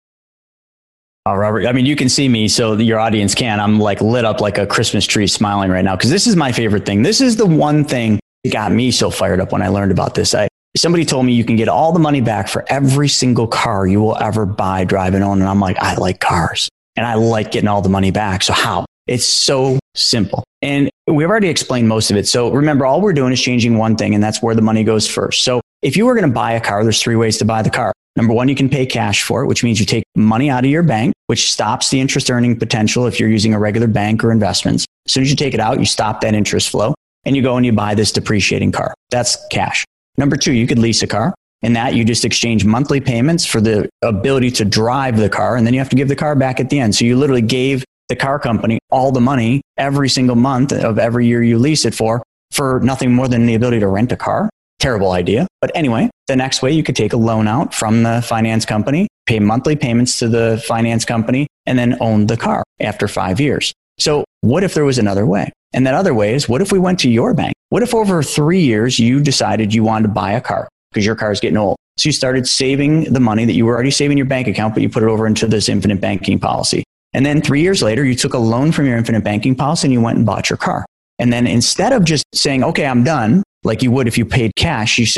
Oh, Robert, I mean, you can see me, so your audience can. I'm like lit up like a Christmas tree smiling right now, because this is my favorite thing. This is the one thing that got me so fired up when I learned about this. Somebody told me you can get all the money back for every single car you will ever buy, drive, and own. And I'm like, I like cars and I like getting all the money back. So how? It's so simple. And we've already explained most of it. So remember, all we're doing is changing one thing, and that's where the money goes first. So if you were going to buy a car, there's 3 ways to buy the car. Number one, you can pay cash for it, which means you take money out of your bank, which stops the interest earning potential if you're using a regular bank or investments. As soon as you take it out, you stop that interest flow and you go and you buy this depreciating car. That's cash. Number two, you could lease a car, and that you just exchange monthly payments for the ability to drive the car, and then you have to give the car back at the end. So you literally gave the car company all the money every single month of every year you lease it for nothing more than the ability to rent a car. Terrible idea. But anyway, the next way, you could take a loan out from the finance company, pay monthly payments to the finance company, and then own the car after 5 years. So what if there was another way? And that other way is, what if we went to your bank? What if over 3 years you decided you wanted to buy a car because your car is getting old? So you started saving the money that you were already saving in your bank account, but you put it over into this infinite banking policy. And then 3 years later, you took a loan from your infinite banking policy and you went and bought your car. And then instead of just saying, okay, I'm done, like you would if you paid cash, you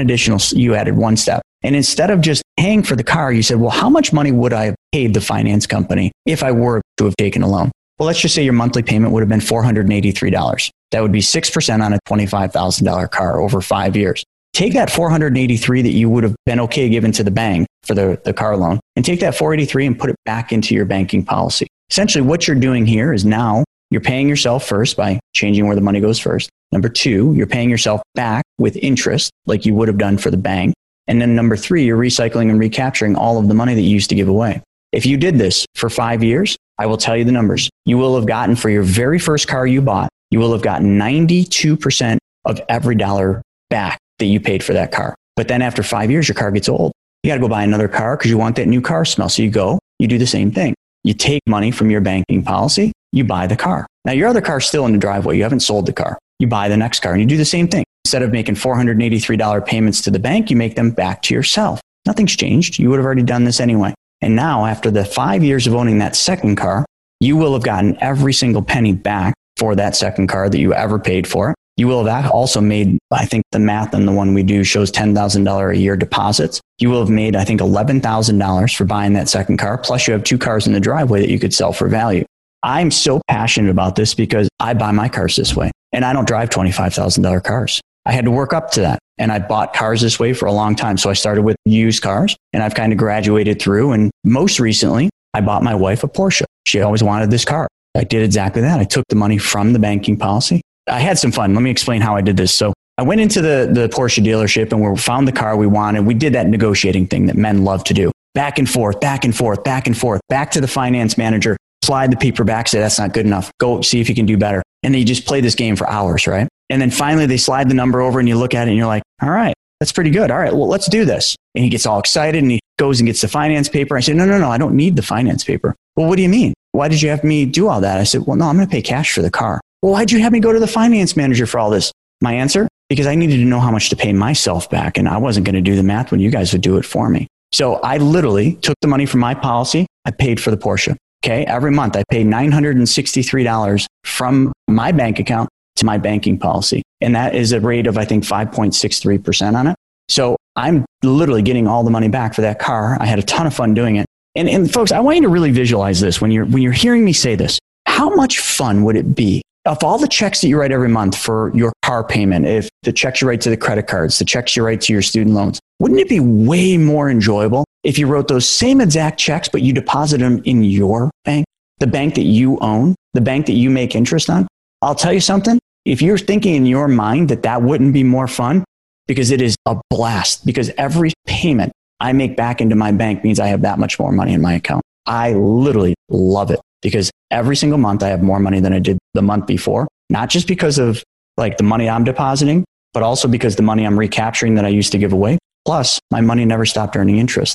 you added one step. And instead of just paying for the car, you said, well, how much money would I have paid the finance company if I were to have taken a loan? Well, let's just say your monthly payment would have been $483. That would be 6% on a $25,000 car over 5 years. Take that $483 that you would have been okay given to the bank for the car loan, and take that $483 and put it back into your banking policy. Essentially, what you're doing here is now you're paying yourself first by changing where the money goes first. Number two, you're paying yourself back with interest like you would have done for the bank. And then number three, you're recycling and recapturing all of the money that you used to give away. If you did this for 5 years, I will tell you the numbers. You will have gotten, for your very first car you bought, you will have gotten 92% of every dollar back that you paid for that car. But then after 5 years, your car gets old. You got to go buy another car because you want that new car smell. So you do the same thing. You take money from your banking policy, you buy the car. Now your other car's still in the driveway. You haven't sold the car. You buy the next car and you do the same thing. Instead of making $483 payments to the bank, you make them back to yourself. Nothing's changed. You would have already done this anyway. And now after the 5 years of owning that second car, you will have gotten every single penny back for that second car that you ever paid for. You will have also made, I think the math on the one we do shows $10,000 a year deposits. You will have made, I think, $11,000 for buying that second car. Plus you have 2 cars in the driveway that you could sell for value. I'm so passionate about this because I buy my cars this way, and I don't drive $25,000 cars. I had to work up to that. And I bought cars this way for a long time. So I started with used cars and I've kind of graduated through. And most recently, I bought my wife a Porsche. She always wanted this car. I did exactly that. I took the money from the banking policy. I had some fun. Let me explain how I did this. So I went into the Porsche dealership and we found the car we wanted. We did that negotiating thing that men love to do. Back and forth, back and forth, back and forth, back to the finance manager, slide the paper back, say that's not good enough. Go see if you can do better. And then you just play this game for hours, right? And then finally they slide the number over and you look at it and you're like, all right, that's pretty good. All right, well, let's do this. And he gets all excited and he goes and gets the finance paper. I said, no, I don't need the finance paper. Well, what do you mean? Why did you have me do all that? I said, well, no, I'm going to pay cash for the car. Well, why'd you have me go to the finance manager for all this? My answer, because I needed to know how much to pay myself back. And I wasn't going to do the math when you guys would do it for me. So I literally took the money from my policy. I paid for the Porsche. Okay. Every month I pay $963 from my bank account to my banking policy. And that is a rate of, I think, 5.63% on it. So I'm literally getting all the money back for that car. I had a ton of fun doing it. And folks, I want you to really visualize this when you're hearing me say this. How much fun would it be if all the checks that you write every month for your car payment, if the checks you write to the credit cards, the checks you write to your student loans, wouldn't it be way more enjoyable if you wrote those same exact checks, but you deposit them in your bank, the bank that you own, the bank that you make interest on? I'll tell you something. If you're thinking in your mind that wouldn't be more fun, because it is a blast, because every payment I make back into my bank means I have that much more money in my account. I literally love it because every single month I have more money than I did the month before, not just because of like the money I'm depositing, but also because the money I'm recapturing that I used to give away. Plus, my money never stopped earning interest.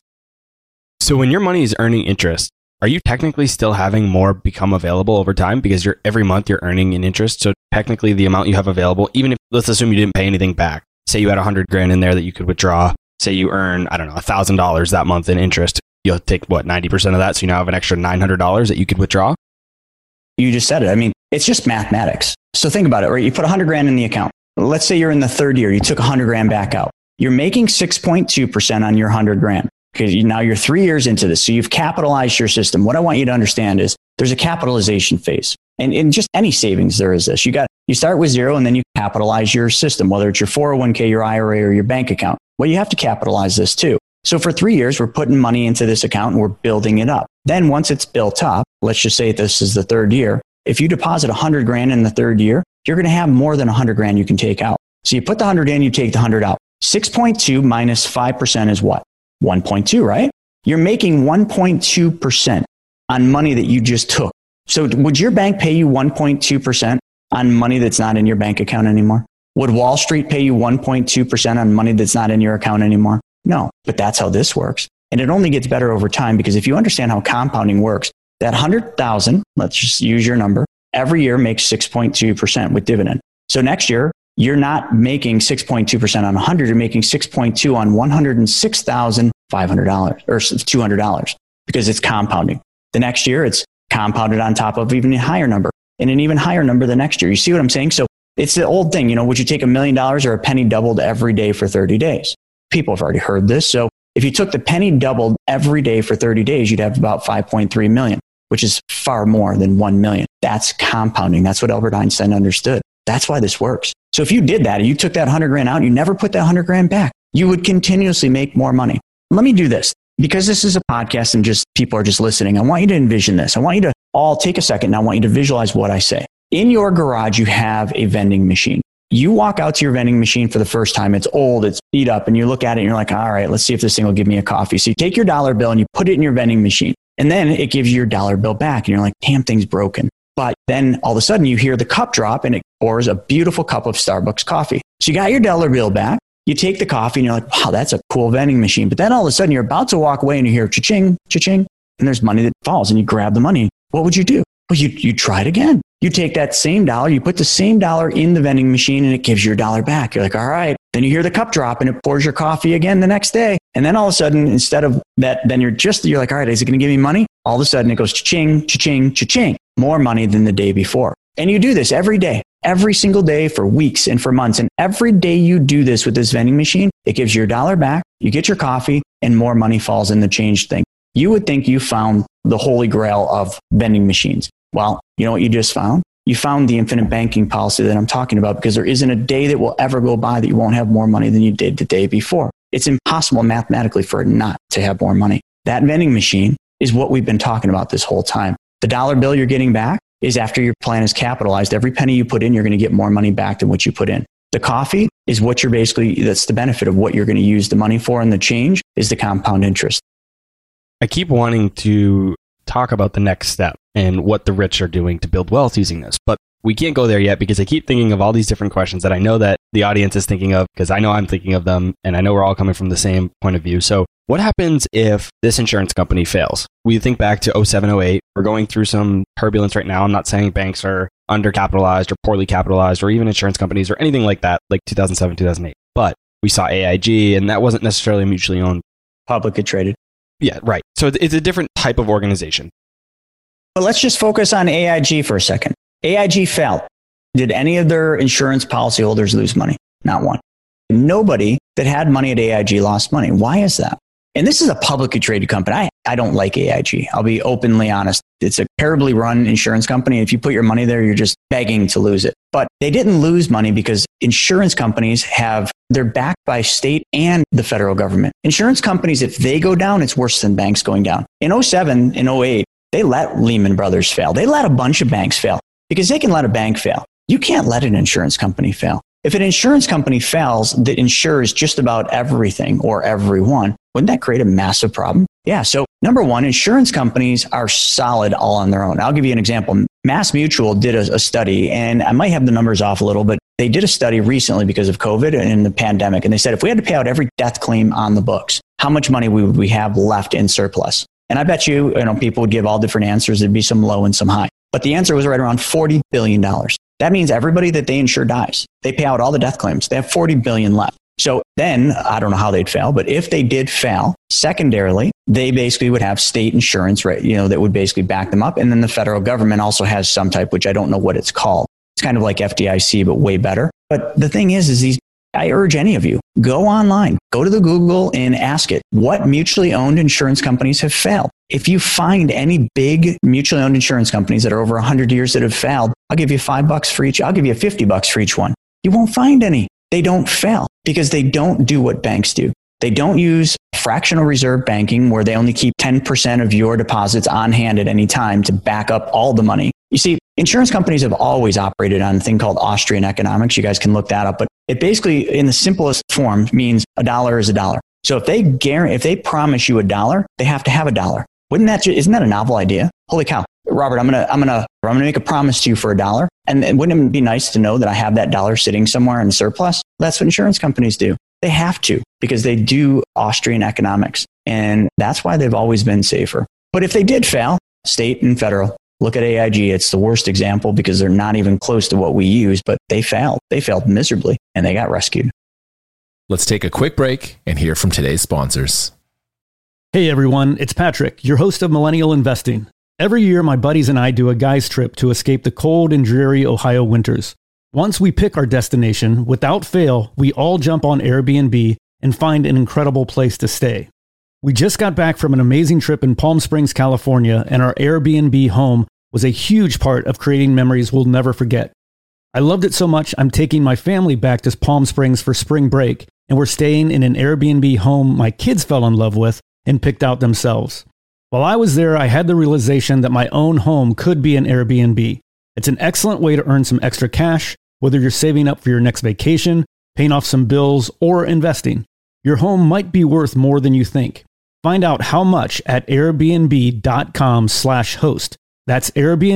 So when your money is earning interest, are you technically still having more become available over time because every month you're earning an interest? So technically the amount you have available, even if, let's assume you didn't pay anything back, say you had $100,000 in there that you could withdraw, say you earn, I don't know, $1,000 that month in interest, you'll take what, 90% of that. So you now have an extra $900 that you could withdraw. You just said it. I mean, it's just mathematics. So think about it, right? You put $100,000 in the account. Let's say you're in the third year, you took $100,000 back out. You're making 6.2% on your $100,000. Okay, now you're 3 years into this. So you've capitalized your system. What I want you to understand is there's a capitalization phase. And in just any savings, there is this. You start with zero and then you capitalize your system, whether it's your 401k, your IRA, or your bank account. Well, you have to capitalize this too. So for 3 years, we're putting money into this account and we're building it up. Then once it's built up, let's just say this is the third year. If you deposit $100,000 in the third year, you're going to have more than $100,000 you can take out. So you put the 100 in, you take the 100 out. 6.2 minus 5% is what? 1.2, right? You're making 1.2% on money that you just took. So would your bank pay you 1.2% on money that's not in your bank account anymore? Would Wall Street pay you 1.2% on money that's not in your account anymore? No, but that's how this works. And it only gets better over time because if you understand how compounding works, that 100,000, let's just use your number, every year makes 6.2% with dividend. So next year, you're not making 6.2% on 100, you're making 6.2 on $106,500 or $200 because it's compounding. The next year, it's compounded on top of even a higher number and an even higher number the next year. You see what I'm saying? So it's the old thing, would you take $1 million or a penny doubled every day for 30 days? People have already heard this. So if you took the penny doubled every day for 30 days, you'd have about 5.3 million, which is far more than 1 million. That's compounding. That's what Albert Einstein understood. That's why this works. So if you did that and you took that $100,000 out and you never put that $100,000 back, you would continuously make more money. Let me do this because this is a podcast and just people are just listening. I want you to envision this. I want you to all take a second and I want you to visualize what I say. In your garage, you have a vending machine. You walk out to your vending machine for the first time. It's old, it's beat up, and you look at it and you're like, all right, let's see if this thing will give me a coffee. So you take your dollar bill and you put it in your vending machine. And then it gives you your dollar bill back. And you're like, damn, thing's broken. But then all of a sudden you hear the cup drop and it pours a beautiful cup of Starbucks coffee. So you got your dollar bill back. You take the coffee and you're like, wow, that's a cool vending machine. But then all of a sudden you're about to walk away and you hear cha-ching, cha-ching, and there's money that falls and you grab the money. What would you do? Well, you try it again. You take that same dollar, you put the same dollar in the vending machine and it gives you your dollar back. You're like, all right. Then you hear the cup drop and it pours your coffee again the next day. And then all of a sudden, instead of that, then you're like, all right, is it going to give me money? All of a sudden it goes cha-ching, cha-ching, cha-ching. More money than the day before. And you do this every day, every single day for weeks and for months. And every day you do this with this vending machine, it gives you your dollar back, you get your coffee, and more money falls in the change thing. You would think you found the holy grail of vending machines. Well, you know what you just found? you found the infinite banking policy that I'm talking about, because there isn't a day that will ever go by that you won't have more money than you did the day before. It's impossible mathematically for it not to have more money. That vending machine is what we've been talking about this whole time. The dollar bill you're getting back is after your plan is capitalized. Every penny you put in, you're going to get more money back than what you put in. The coffee is what you're that's the benefit of what you're going to use the money for, and the change is the compound interest. I keep wanting to talk about the next step and what the rich are doing to build wealth using this, but we can't go there yet because I keep thinking of all these different questions that I know that the audience is thinking of, because I know I'm thinking of them, and I know we're all coming from the same point of view. So what happens if this insurance company fails? We think back to 07, 08. We're going through some turbulence right now. I'm not saying banks are undercapitalized or poorly capitalized, or even insurance companies or anything like that, like 2007, 2008. But we saw AIG, and that wasn't necessarily mutually owned. Publicly traded. Yeah, right. So it's a different type of organization. But let's just focus on AIG for a second. AIG failed. Did any of their insurance policyholders lose money? Not one. Nobody that had money at AIG lost money. Why is that? And this is a publicly traded company. I don't like AIG. I'll be openly honest. It's a terribly run insurance company. If you put your money there, you're just begging to lose it. But they didn't lose money because insurance companies they're backed by state and the federal government. Insurance companies, if they go down, it's worse than banks going down. In 07 and 08, they let Lehman Brothers fail. They let a bunch of banks fail because they can let a bank fail. You can't let an insurance company fail. If an insurance company fails that insures just about everything or everyone, wouldn't that create a massive problem? Yeah. So number one, insurance companies are solid all on their own. I'll give you an example. Mass Mutual did a study, and I might have the numbers off a little, but they did a study recently because of COVID and the pandemic. And they said, if we had to pay out every death claim on the books, how much money would we have left in surplus? And I bet you people would give all different answers. There'd be some low and some high. But the answer was right around $40 billion. That means everybody that they insure dies. They pay out all the death claims. They have $40 billion left. So then I don't know how they'd fail, but if they did fail, secondarily, they basically would have state insurance, right? That would basically back them up. And then the federal government also has some type, which I don't know what it's called. It's kind of like FDIC, but way better. But the thing is I urge any of you, go online, go to the Google and ask it, what mutually owned insurance companies have failed? If you find any big mutually owned insurance companies that are over 100 years that have failed, I'll give you $5 for each. I'll give you $50 for each one. You won't find any. They don't fail because they don't do what banks do. They don't use fractional reserve banking where they only keep 10% of your deposits on hand at any time to back up all the money. You see, insurance companies have always operated on a thing called Austrian economics. You guys can look that up, but it basically, in the simplest form, means a dollar is a dollar. So if they promise you $1, they have to have $1. Isn't that a novel idea? Holy cow. Robert, I'm gonna make a promise to you for $1. And wouldn't it be nice to know that I have that dollar sitting somewhere in surplus? That's what insurance companies do. They have to, because they do Austrian economics. And that's why they've always been safer. But if they did fail, state and federal, look at AIG. It's the worst example because they're not even close to what we use, but they failed. They failed miserably and they got rescued. Let's take a quick break and hear from today's sponsors. Hey everyone, it's Patrick, your host of Millennial Investing. Every year, my buddies and I do a guy's trip to escape the cold and dreary Ohio winters. Once we pick our destination, without fail, we all jump on Airbnb and find an incredible place to stay. We just got back from an amazing trip in Palm Springs, California, and our Airbnb home was a huge part of creating memories we'll never forget. I loved it so much, I'm taking my family back to Palm Springs for spring break, and we're staying in an Airbnb home my kids fell in love with and picked out themselves. While I was there, I had the realization that my own home could be an Airbnb. It's an excellent way to earn some extra cash, whether you're saving up for your next vacation, paying off some bills, or investing. Your home might be worth more than you think. Find out how much at airbnb.com/host. That's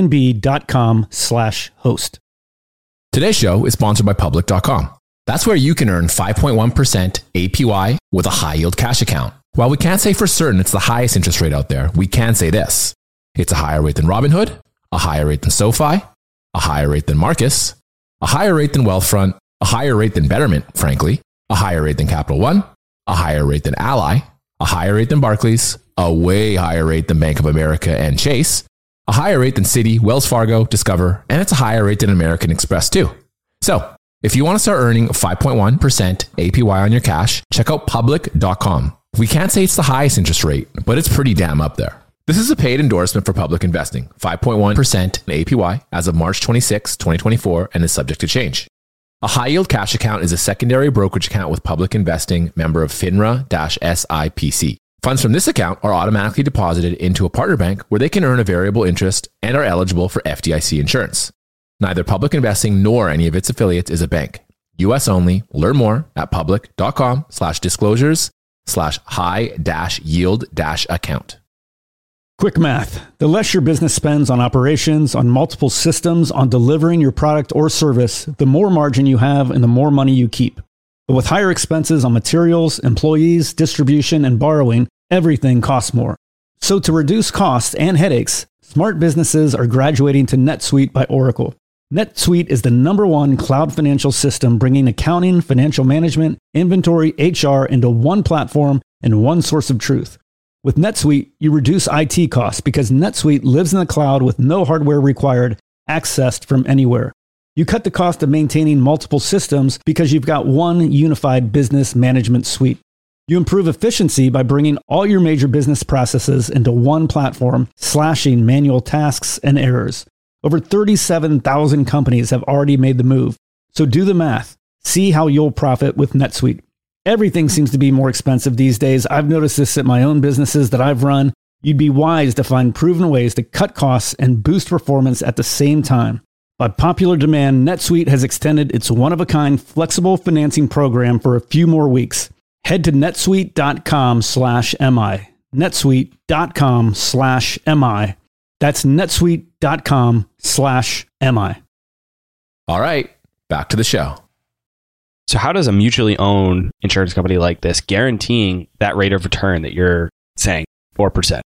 airbnb.com/host. Today's show is sponsored by public.com. That's where you can earn 5.1% APY with a high yield cash account. While we can't say for certain it's the highest interest rate out there, we can say this. It's a higher rate than Robinhood, a higher rate than SoFi, a higher rate than Marcus, a higher rate than Wealthfront, a higher rate than Betterment, frankly, a higher rate than Capital One, a higher rate than Ally, a higher rate than Barclays, a way higher rate than Bank of America and Chase, a higher rate than Citi, Wells Fargo, Discover, and it's a higher rate than American Express too. So, if you want to start earning 5.1% APY on your cash, check out public.com. We can't say it's the highest interest rate, but it's pretty damn up there. This is a paid endorsement for public investing, 5.1% APY as of March 26, 2024, and is subject to change. A high-yield cash account is a secondary brokerage account with public investing, member of FINRA-SIPC. Funds from this account are automatically deposited into a partner bank where they can earn a variable interest and are eligible for FDIC insurance. Neither public investing nor any of its affiliates is a bank. U.S. only. Learn more at public.com/disclosures/high-yield-account. Quick math. The less your business spends on operations, on multiple systems, on delivering your product or service, the more margin you have and the more money you keep. But with higher expenses on materials, employees, distribution, and borrowing, everything costs more. So to reduce costs and headaches, smart businesses are graduating to NetSuite by Oracle. NetSuite is the #1 cloud financial system bringing accounting, financial management, inventory, HR into one platform and one source of truth. With NetSuite, you reduce IT costs because NetSuite lives in the cloud with no hardware required, accessed from anywhere. You cut the cost of maintaining multiple systems because you've got one unified business management suite. You improve efficiency by bringing all your major business processes into one platform, slashing manual tasks and errors. Over 37,000 companies have already made the move. So do the math. See how you'll profit with NetSuite. Everything seems to be more expensive these days. I've noticed this at my own businesses that I've run. You'd be wise to find proven ways to cut costs and boost performance at the same time. By popular demand, NetSuite has extended its one-of-a-kind flexible financing program for a few more weeks. Head to netsuite.com/MI. netsuite.com/MI. That's netsuite.com/MI. All right, back to the show. So how does a mutually owned insurance company like this guaranteeing that rate of return that you're saying, 4%?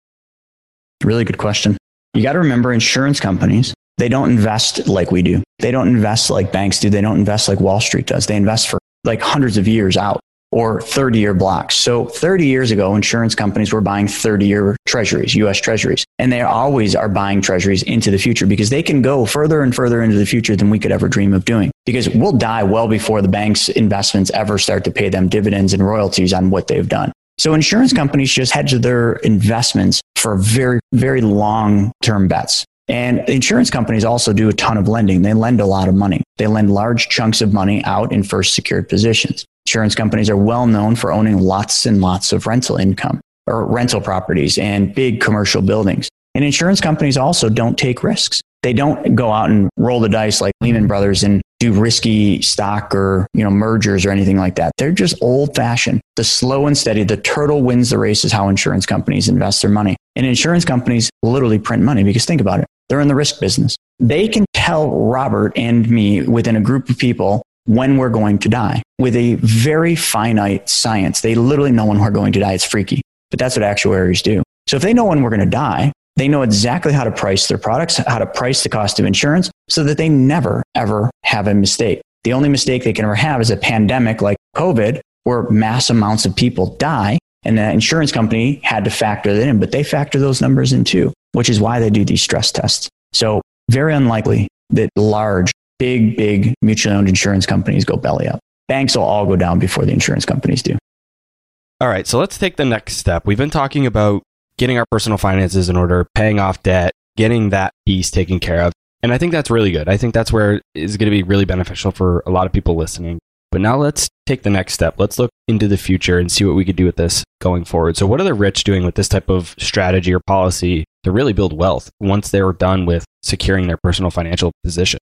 Really good question. You got to remember, insurance companies, they don't invest like we do. They don't invest like banks do. They don't invest like Wall Street does. They invest for like hundreds of years out or 30-year blocks. So 30 years ago, insurance companies were buying 30-year treasuries, U.S. treasuries. And they always are buying treasuries into the future because they can go further and further into the future than we could ever dream of doing. Because we'll die well before the bank's investments ever start to pay them dividends and royalties on what they've done. So insurance companies just hedge their investments for very, very long-term bets. And insurance companies also do a ton of lending. They lend a lot of money. They lend large chunks of money out in first secured positions. Insurance companies are well known for owning lots and lots of rental income or rental properties and big commercial buildings. And insurance companies also don't take risks. They don't go out and roll the dice like Lehman Brothers and do risky stock or, mergers or anything like that. They're just old fashioned. The slow and steady, the turtle wins the race is how insurance companies invest their money. And insurance companies literally print money because think about it. They're in the risk business. They can tell Robert and me within a group of people when we're going to die with a very finite science. They literally know when we're going to die. It's freaky, but that's what actuaries do. So if they know when we're going to die, they know exactly how to price their products, how to price the cost of insurance so that they never, ever have a mistake. The only mistake they can ever have is a pandemic like COVID where mass amounts of people die and the insurance company had to factor that in, but they factor those numbers in too, which is why they do these stress tests. So very unlikely that large, big mutually owned insurance companies go belly up. Banks will all go down before the insurance companies do. All right, so let's take the next step. We've been talking about getting our personal finances in order, paying off debt, getting that piece taken care of. And I think that's really good. I think that's where it's going to be really beneficial for a lot of people listening. But now let's take the next step. Let's look into the future and see what we could do with this going forward. So what are the rich doing with this type of strategy or policy to really build wealth once they're done with securing their personal financial position?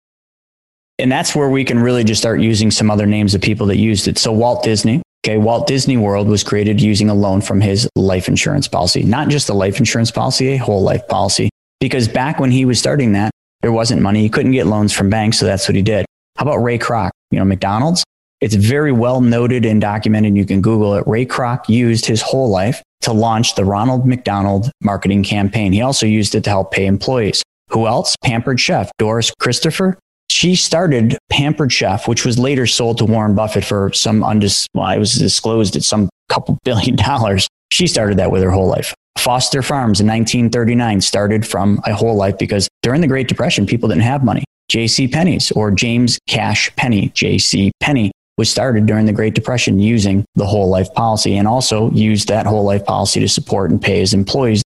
And that's where we can really just start using some other names of people that used it. So Walt Disney. Okay, Walt Disney World was created using a loan from his life insurance policy, not just a life insurance policy, a whole life policy. Because back when he was starting that, there wasn't money. He couldn't get loans from banks, so that's what he did. How about Ray Kroc? McDonald's? It's very well noted and documented. You can Google it. Ray Kroc used his whole life to launch the Ronald McDonald marketing campaign. He also used it to help pay employees. Who else? Pampered Chef, Doris Christopher. She started Pampered Chef, which was later sold to Warren Buffett for some it was disclosed at some couple $1 billion. She started that with her whole life. Foster Farms in 1939 started from a whole life because during the Great Depression, people didn't have money. J.C. Penney's or James Cash Penney, J.C. Penney, was started during the Great Depression using the whole life policy and also used that whole life policy to support and pay his employees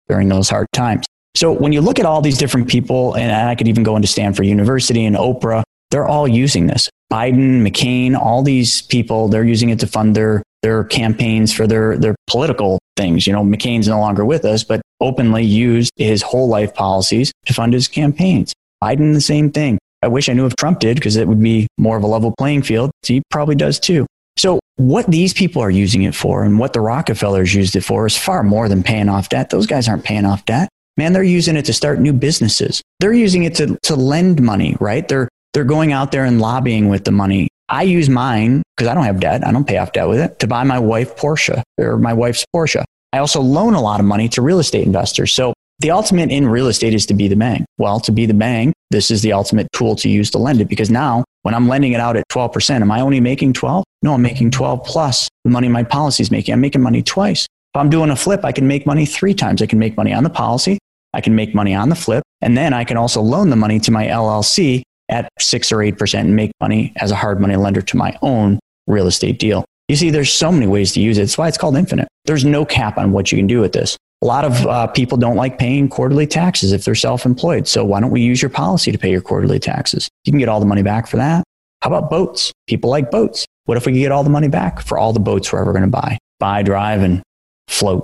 during those hard times. So when you look at all these different people, and I could even go into Stanford University and Oprah, they're all using this. Biden, McCain, all these people, they're using it to fund their campaigns for their political things. McCain's no longer with us, but openly used his whole life policies to fund his campaigns. Biden, the same thing. I wish I knew if Trump did, because it would be more of a level playing field. He probably does too. So what these people are using it for and what the Rockefellers used it for is far more than paying off debt. Those guys aren't paying off debt. Man, they're using it to start new businesses. They're using it to lend money, right? They're going out there and lobbying with the money. I use mine because I don't have debt. I don't pay off debt with it to buy my wife Porsche or my wife's Porsche. I also loan a lot of money to real estate investors. So the ultimate in real estate is to be the bank. Well, to be the bank, this is the ultimate tool to use to lend it, because now when I'm lending it out at 12%, am I only making 12? No, I'm making 12 plus the money my policy is making. I'm making money twice. If I'm doing a flip, I can make money 3 times. I can make money on the policy. I can make money on the flip. And then I can also loan the money to my LLC at 6 or 8% and make money as a hard money lender to my own real estate deal. You see, there's so many ways to use it. That's why it's called infinite. There's no cap on what you can do with this. A lot of people don't like paying quarterly taxes if they're self-employed. So why don't we use your policy to pay your quarterly taxes? You can get all the money back for that. How about boats? People like boats. What if we could get all the money back for all the boats we're ever going to buy, drive, and float?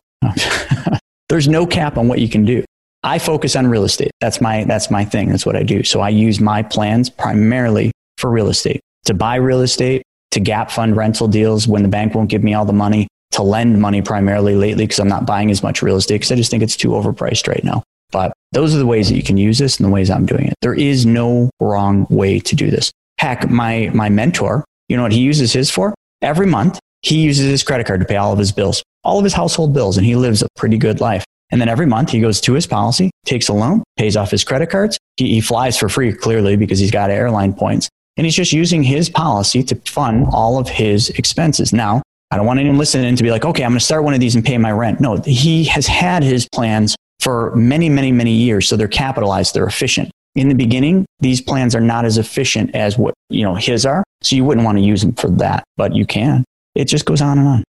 There's no cap on what you can do. I focus on real estate. That's my thing. That's what I do. So I use my plans primarily for real estate, to buy real estate, to gap fund rental deals when the bank won't give me all the money, to lend money primarily lately because I'm not buying as much real estate because I just think it's too overpriced right now. But those are the ways that you can use this and the ways I'm doing it. There is no wrong way to do this. Heck, my mentor, you know what he uses his for? Every month, he uses his credit card to pay all of his bills, all of his household bills, and he lives a pretty good life. And then every month he goes to his policy, takes a loan, pays off his credit cards. He flies for free, clearly, because he's got airline points. And he's just using his policy to fund all of his expenses. Now, I don't want anyone listening to be like, okay, I'm going to start one of these and pay my rent. No, he has had his plans for many, many, many years. So they're capitalized. They're efficient. In the beginning, these plans are not as efficient as what his are. So you wouldn't want to use them for that, but you can. It just goes on and on.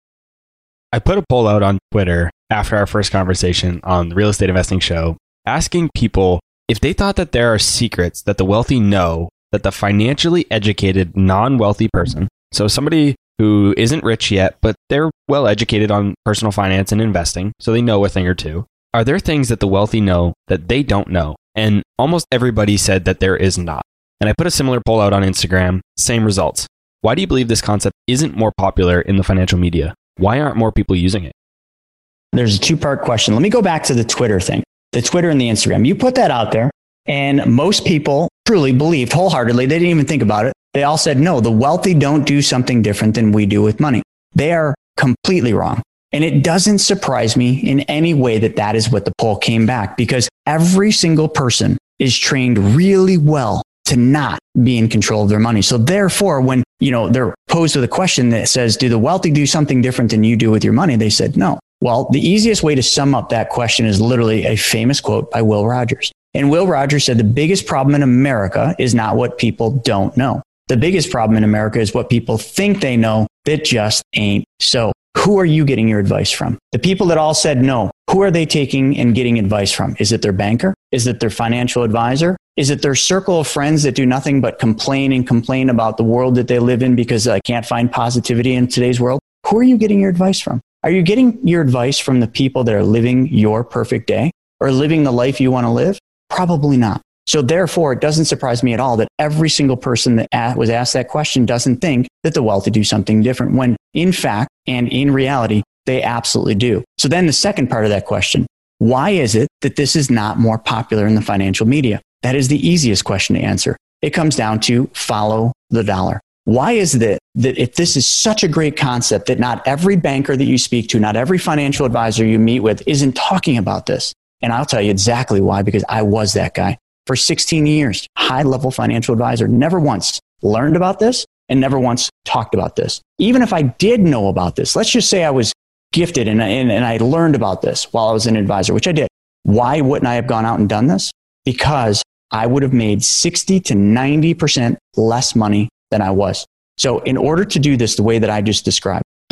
I put a poll out on Twitter after our first conversation on the Real Estate Investing Show, asking people if they thought that there are secrets that the wealthy know that the financially educated non-wealthy person, so somebody who isn't rich yet, but they're well educated on personal finance and investing, so they know a thing or two. Are there things that the wealthy know that they don't know? And almost everybody said that there is not. And I put a similar poll out on Instagram, same results. Why do you believe this concept isn't more popular in the financial media? Why aren't more people using it? There's a 2-part question. Let me go back to the Twitter thing, the Twitter and the Instagram. You put that out there, and most people truly believed wholeheartedly. They didn't even think about it. They all said, no, the wealthy don't do something different than we do with money. They are completely wrong. And it doesn't surprise me in any way that that is what the poll came back, because every single person is trained really well to not be in control of their money. So therefore, when they're posed with a question that says, do the wealthy do something different than you do with your money? They said no. Well, the easiest way to sum up that question is literally a famous quote by Will Rogers. And Will Rogers said, the biggest problem in America is not what people don't know. The biggest problem in America is what people think they know that just ain't so. Who are you getting your advice from? The people that all said no, who are they taking and getting advice from? Is it their banker? Is it their financial advisor? Is it their circle of friends that do nothing but complain about the world that they live in because I can't find positivity in today's world? Who are you getting your advice from? Are you getting your advice from the people that are living your perfect day or living the life you want to live? Probably not. So therefore, it doesn't surprise me at all that every single person that was asked that question doesn't think that the wealthy do something different, when in fact and in reality, they absolutely do. So then the second part of that question, why is it that this is not more popular in the financial media? That is the easiest question to answer. It comes down to follow the dollar. Why is it that if this is such a great concept that not every banker that you speak to, not every financial advisor you meet with isn't talking about this? And I'll tell you exactly why, because I was that guy. For 16 years, high-level financial advisor, never once learned about this and never once talked about this. Even if I did know about this, let's just say I was gifted and I learned about this while I was an advisor, which I did. Why wouldn't I have gone out and done this? Because I would have made 60 to 90% less money than I was. So in order to do this the way that I just described,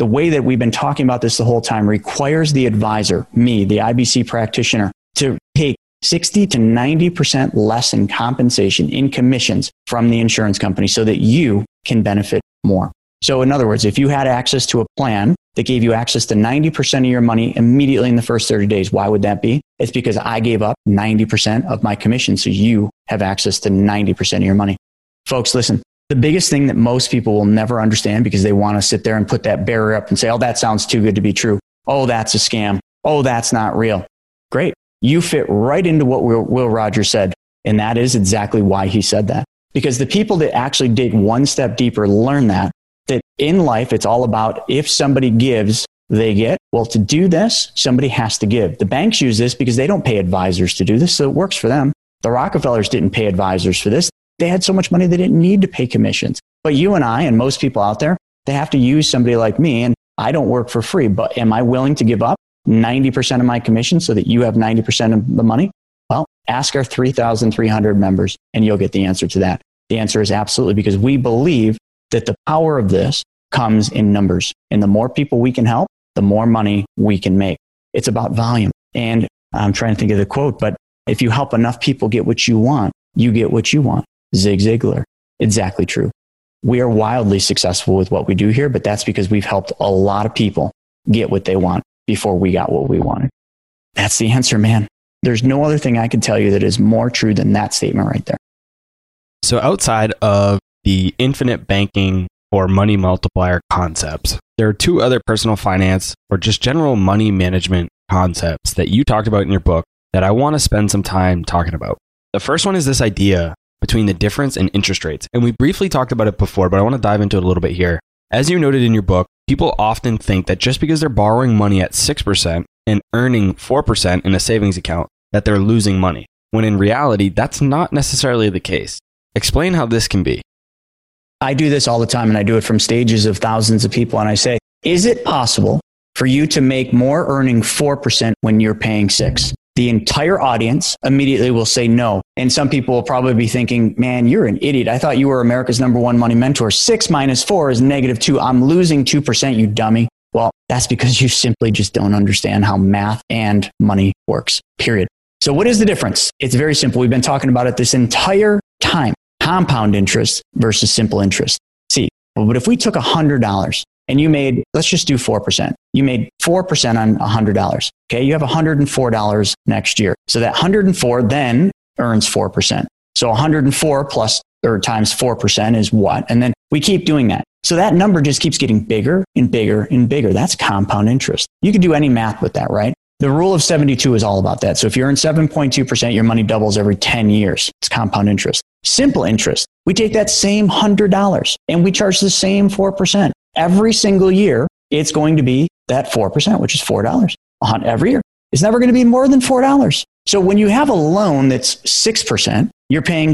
the way that we've been talking about this the whole time, requires the advisor, me, the IBC practitioner, to take 60 to 90% less in compensation, in commissions from the insurance company so that you can benefit more. So in other words, if you had access to a plan that gave you access to 90% of your money immediately in the first 30 days, why would that be? It's because I gave up 90% of my commission so you have access to 90% of your money. Folks, listen, the biggest thing that most people will never understand because they want to sit there and put that barrier up and say, oh, that sounds too good to be true. Oh, that's a scam. Oh, that's not real. Great. You fit right into what Will Rogers said. And that is exactly why he said that. Because the people that actually dig one step deeper learn that in life, it's all about if somebody gives, they get. Well, to do this, somebody has to give. The banks use this because they don't pay advisors to do this, so it works for them. The Rockefellers didn't pay advisors for this. They had so much money they didn't need to pay commissions. But you and I and most people out there, they have to use somebody like me, and I don't work for free, but am I willing to give up 90% of my commission so that you have 90% of the money? Well, ask our 3,300 members, and you'll get the answer to that. The answer is absolutely, because we believe that the power of this comes in numbers. And the more people we can help, the more money we can make. It's about volume. And I'm trying to think of the quote, but if you help enough people get what you want, you get what you want. Zig Ziglar. Exactly true. We are wildly successful with what we do here, but that's because we've helped a lot of people get what they want before we got what we wanted. That's the answer, man. There's no other thing I can tell you that is more true than that statement right there. So outside of the infinite banking or money multiplier concepts, there are two other personal finance or just general money management concepts that you talked about in your book that I want to spend some time talking about. The first one is this idea between the difference in interest rates. And we briefly talked about it before, but I want to dive into it a little bit here. As you noted in your book, people often think that just because they're borrowing money at 6% and earning 4% in a savings account, that they're losing money, when in reality, that's not necessarily the case. Explain how this can be. I do this all the time, and I do it from stages of thousands of people. And I say, is it possible for you to make more earning 4% when you're paying 6%? The entire audience immediately will say no. And some people will probably be thinking, man, you're an idiot. I thought you were America's #1 money mentor. 6 minus 4 is -2. I'm losing 2%, you dummy. Well, that's because you simply just don't understand how math and money works, period. So what is the difference? It's very simple. We've been talking about it this entire time. Compound interest versus simple interest. See, but if we took $100 and you made, let's just do 4%. You made 4% on $100. Okay, you have $104 next year. So that 104 then earns 4%. So 104 plus or times 4% is what? And then we keep doing that. So that number just keeps getting bigger and bigger and bigger. That's compound interest. You can do any math with that, right? The rule of 72 is all about that. So if you earn 7.2%, your money doubles every 10 years. It's compound interest. Simple interest. We take that same $100 and we charge the same 4%. Every single year, it's going to be that 4%, which is $4 every year. It's never going to be more than $4. So when you have a loan that's 6%, you're paying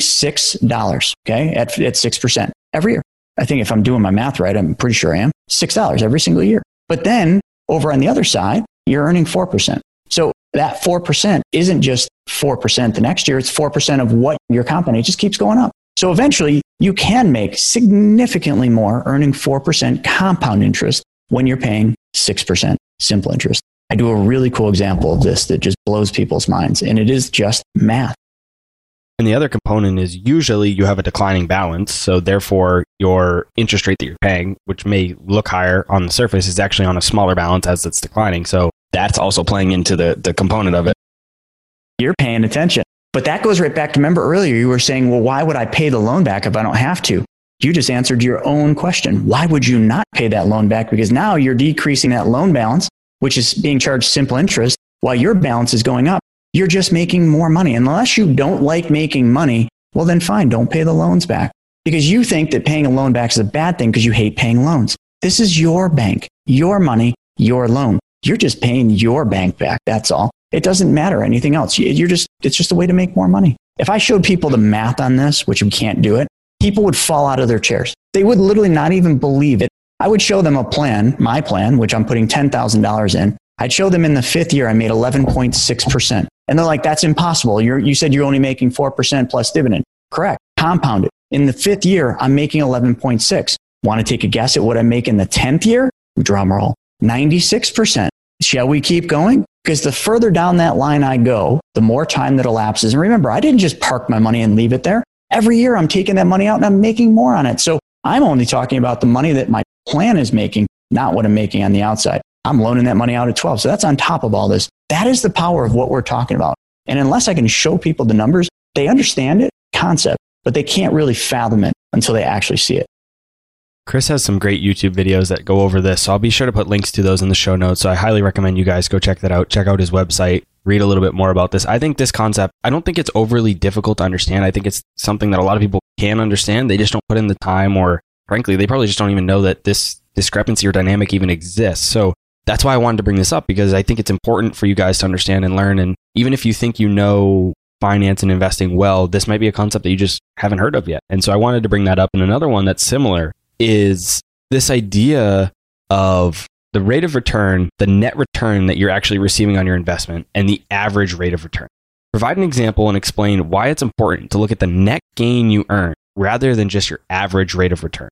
$6, okay, at 6% every year. I think if I'm doing my math right, I'm pretty sure I am, $6 every single year. But then over on the other side, you're earning 4%. So that 4% isn't just 4% the next year, it's 4% of what your company, it just keeps going up. So eventually you can make significantly more earning 4% compound interest when you're paying 6% simple interest. I do a really cool example of this that just blows people's minds, and it is just math. And the other component is usually you have a declining balance. So therefore your interest rate that you're paying, which may look higher on the surface, is actually on a smaller balance as it's declining. So that's also playing into the component of it. You're paying attention. But that goes right back to, remember earlier, you were saying, well, why would I pay the loan back if I don't have to? You just answered your own question. Why would you not pay that loan back? Because now you're decreasing that loan balance, which is being charged simple interest, while your balance is going up. You're just making more money. And unless you don't like making money, well, then fine, don't pay the loans back. Because you think that paying a loan back is a bad thing because you hate paying loans. This is your bank, your money, your loan. You're just paying your bank back. That's all. It doesn't matter anything else. It's just a way to make more money. If I showed people the math on this, which we can't do it, people would fall out of their chairs. They would literally not even believe it. I would show them a plan, my plan, which I'm putting $10,000 in. I'd show them in the 5th year, I made 11.6%. And they're like, that's impossible. You said you're only making 4% plus dividend. Correct. Compound it. In the 5th year, I'm making 11.6. Want to take a guess at what I make in the 10th year? drum roll, 96%. Shall we keep going? Because the further down that line I go, the more time that elapses. And remember, I didn't just park my money and leave it there. Every year I'm taking that money out and I'm making more on it. So I'm only talking about the money that my plan is making, not what I'm making on the outside. I'm loaning that money out at 12. So that's on top of all this. That is the power of what we're talking about. And unless I can show people the numbers, they understand it, concept, but they can't really fathom it until they actually see it. Chris has some great YouTube videos that go over this, so I'll be sure to put links to those in the show notes. So I highly recommend you guys go check that out. Check out his website, read a little bit more about this. I think this concept, I don't think it's overly difficult to understand. I think it's something that a lot of people can understand. They just don't put in the time, or frankly, they probably just don't even know that this discrepancy or dynamic even exists. So that's why I wanted to bring this up, because I think it's important for you guys to understand and learn. And even if you think you know finance and investing well, this might be a concept that you just haven't heard of yet. And so I wanted to bring that up. And another one that's similar is this idea of the rate of return, the net return that you're actually receiving on your investment, and the average rate of return. Provide an example and explain why it's important to look at the net gain you earn rather than just your average rate of return.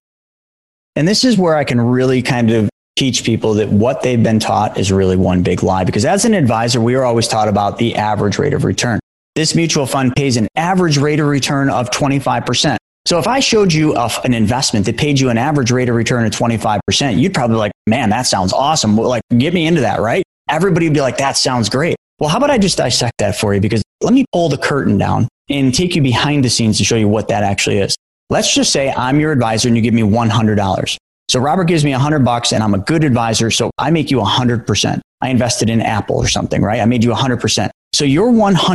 And this is where I can really kind of teach people that what they've been taught is really one big lie. Because as an advisor, we are always taught about the average rate of return. This mutual fund pays an average rate of return of 25%. So if I showed you an investment that paid you an average rate of return of 25%, you'd probably be like, man, that sounds awesome. Well, like, get me into that, right? Everybody would be like, that sounds great. Well, how about I just dissect that for you? Because let me pull the curtain down and take you behind the scenes to show you what that actually is. Let's just say I'm your advisor and you give me $100. So Robert gives me $100 and I'm a good advisor. So I make you 100%. I invested in Apple or something, right? I made you 100%. So your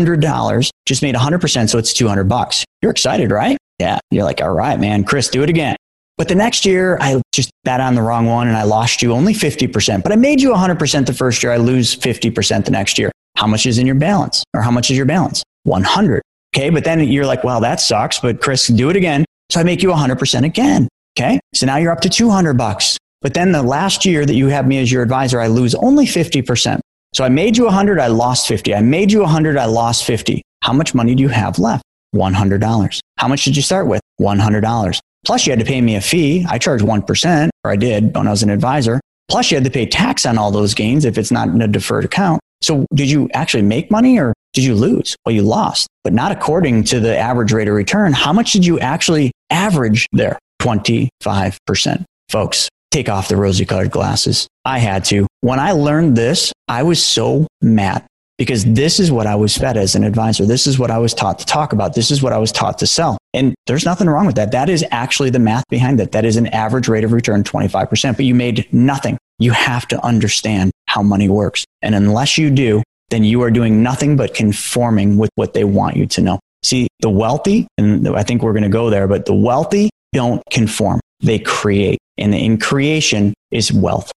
$100 just made 100%. So it's $200. You're excited, right? Yeah. You're like, all right, man, Chris, do it again. But the next year I just bet on the wrong one and I lost you only 50%, but I made you 100% the first year. I lose 50% the next year. How much is in your balance? Or how much is your balance? 100. Okay. But then you're like, well, that sucks, but Chris, do it again. So I make you 100% again. Okay. So now you're up to $200. But then the last year that you have me as your advisor, I lose only 50%. So I made you 100, I lost 50. I made you 100, I lost 50. How much money do you have left? $100. How much did you start with? $100. Plus you had to pay me a fee. I charge 1%, or I did when I was an advisor. Plus you had to pay tax on all those gains if it's not in a deferred account. So did you actually make money or did you lose? Well, you lost, but not according to the average rate of return. How much did you actually average there? 25%. Folks, take off the rosy colored glasses. I had to. When I learned this, I was so mad because this is what I was fed as an advisor. This is what I was taught to talk about. This is what I was taught to sell. And there's nothing wrong with that. That is actually the math behind it. That is an average rate of return, 25%, but you made nothing. You have to understand how money works. And unless you do, then you are doing nothing but conforming with what they want you to know. See, the wealthy, and I think we're going to go there, but the wealthy don't conform. They create. And in creation is wealth.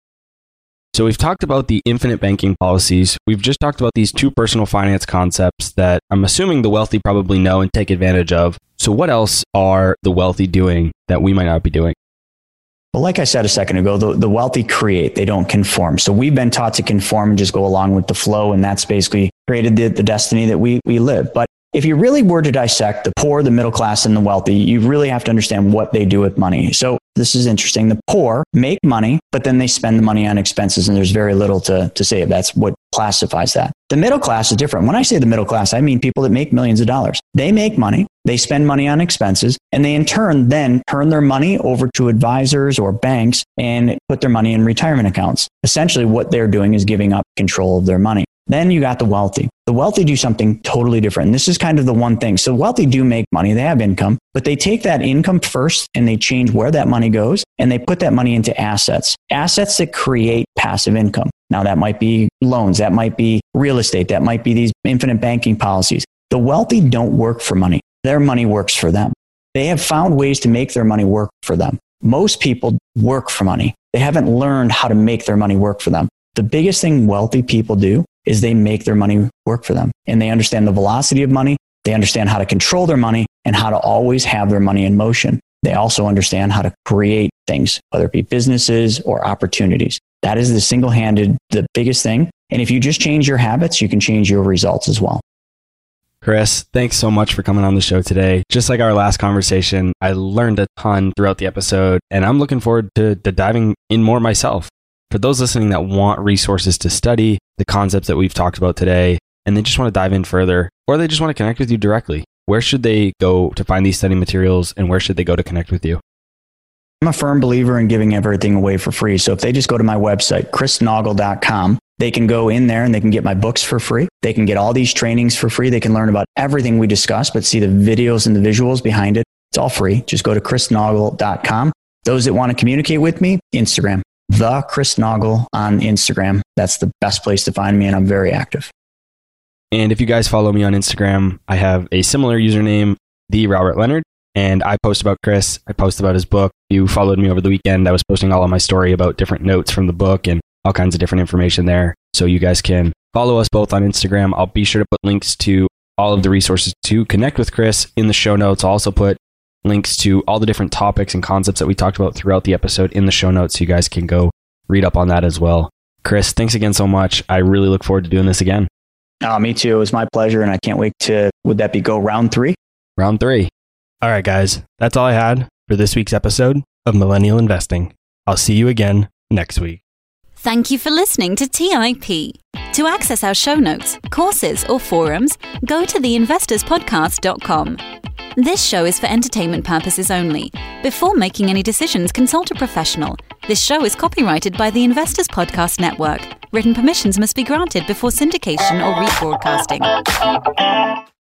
So we've talked about the infinite banking policies. We've just talked about these two personal finance concepts that I'm assuming the wealthy probably know and take advantage of. So what else are the wealthy doing that we might not be doing? Well, like I said a second ago, the wealthy create, they don't conform. So we've been taught to conform and just go along with the flow. And that's basically created the destiny that we live. But if you really were to dissect the poor, the middle class, and the wealthy, you really have to understand what they do with money. So this is interesting. The poor make money, but then they spend the money on expenses, and there's very little to say. That's what classifies that. The middle class is different. When I say the middle class, I mean people that make millions of dollars. They make money, they spend money on expenses, and they in turn then turn their money over to advisors or banks and put their money in retirement accounts. Essentially, what they're doing is giving up control of their money. Then you got the wealthy. The wealthy do something totally different. And this is kind of the one thing. So wealthy do make money. They have income, but they take that income first and they change where that money goes and they put that money into assets that create passive income. Now that might be loans. That might be real estate. That might be these infinite banking policies. The wealthy don't work for money. Their money works for them. They have found ways to make their money work for them. Most people work for money. They haven't learned how to make their money work for them. The biggest thing wealthy people do is they make their money work for them. And they understand the velocity of money. They understand how to control their money and how to always have their money in motion. They also understand how to create things, whether it be businesses or opportunities. That is the biggest thing. And if you just change your habits, you can change your results as well. Chris, thanks so much for coming on the show today. Just like our last conversation, I learned a ton throughout the episode, and I'm looking forward to diving in more myself. For those listening that want resources to study the concepts that we've talked about today, and they just want to dive in further, or they just want to connect with you directly, where should they go to find these study materials, and where should they go to connect with you? I'm a firm believer in giving everything away for free. So if they just go to my website, chrisnaugle.com, they can go in there and they can get my books for free. They can get all these trainings for free. They can learn about everything we discussed, but see the videos and the visuals behind it. It's all free. Just go to chrisnaugle.com. Those that want to communicate with me, Instagram, the Chris Naugle on Instagram. That's the best place to find me, and I'm very active. And if you guys follow me on Instagram, I have a similar username, the Robert Leonard, and I post about Chris. I post about his book. If you followed me over the weekend, I was posting all of my story about different notes from the book and all kinds of different information there. So you guys can follow us both on Instagram. I'll be sure to put links to all of the resources to connect with Chris in the show notes. I'll also put links to all the different topics and concepts that we talked about throughout the episode in the show notes, so you guys can go read up on that as well. Chris, thanks again so much. I really look forward to doing this again. Me too. It was my pleasure, and I can't wait to, would that be go round 3? Round 3. All right, guys. That's all I had for this week's episode of Millennial Investing. I'll see you again next week. Thank you for listening to TIP. To access our show notes, courses, or forums, go to theinvestorspodcast.com. This show is for entertainment purposes only. Before making any decisions, consult a professional. This show is copyrighted by the Investors Podcast Network. Written permissions must be granted before syndication or rebroadcasting.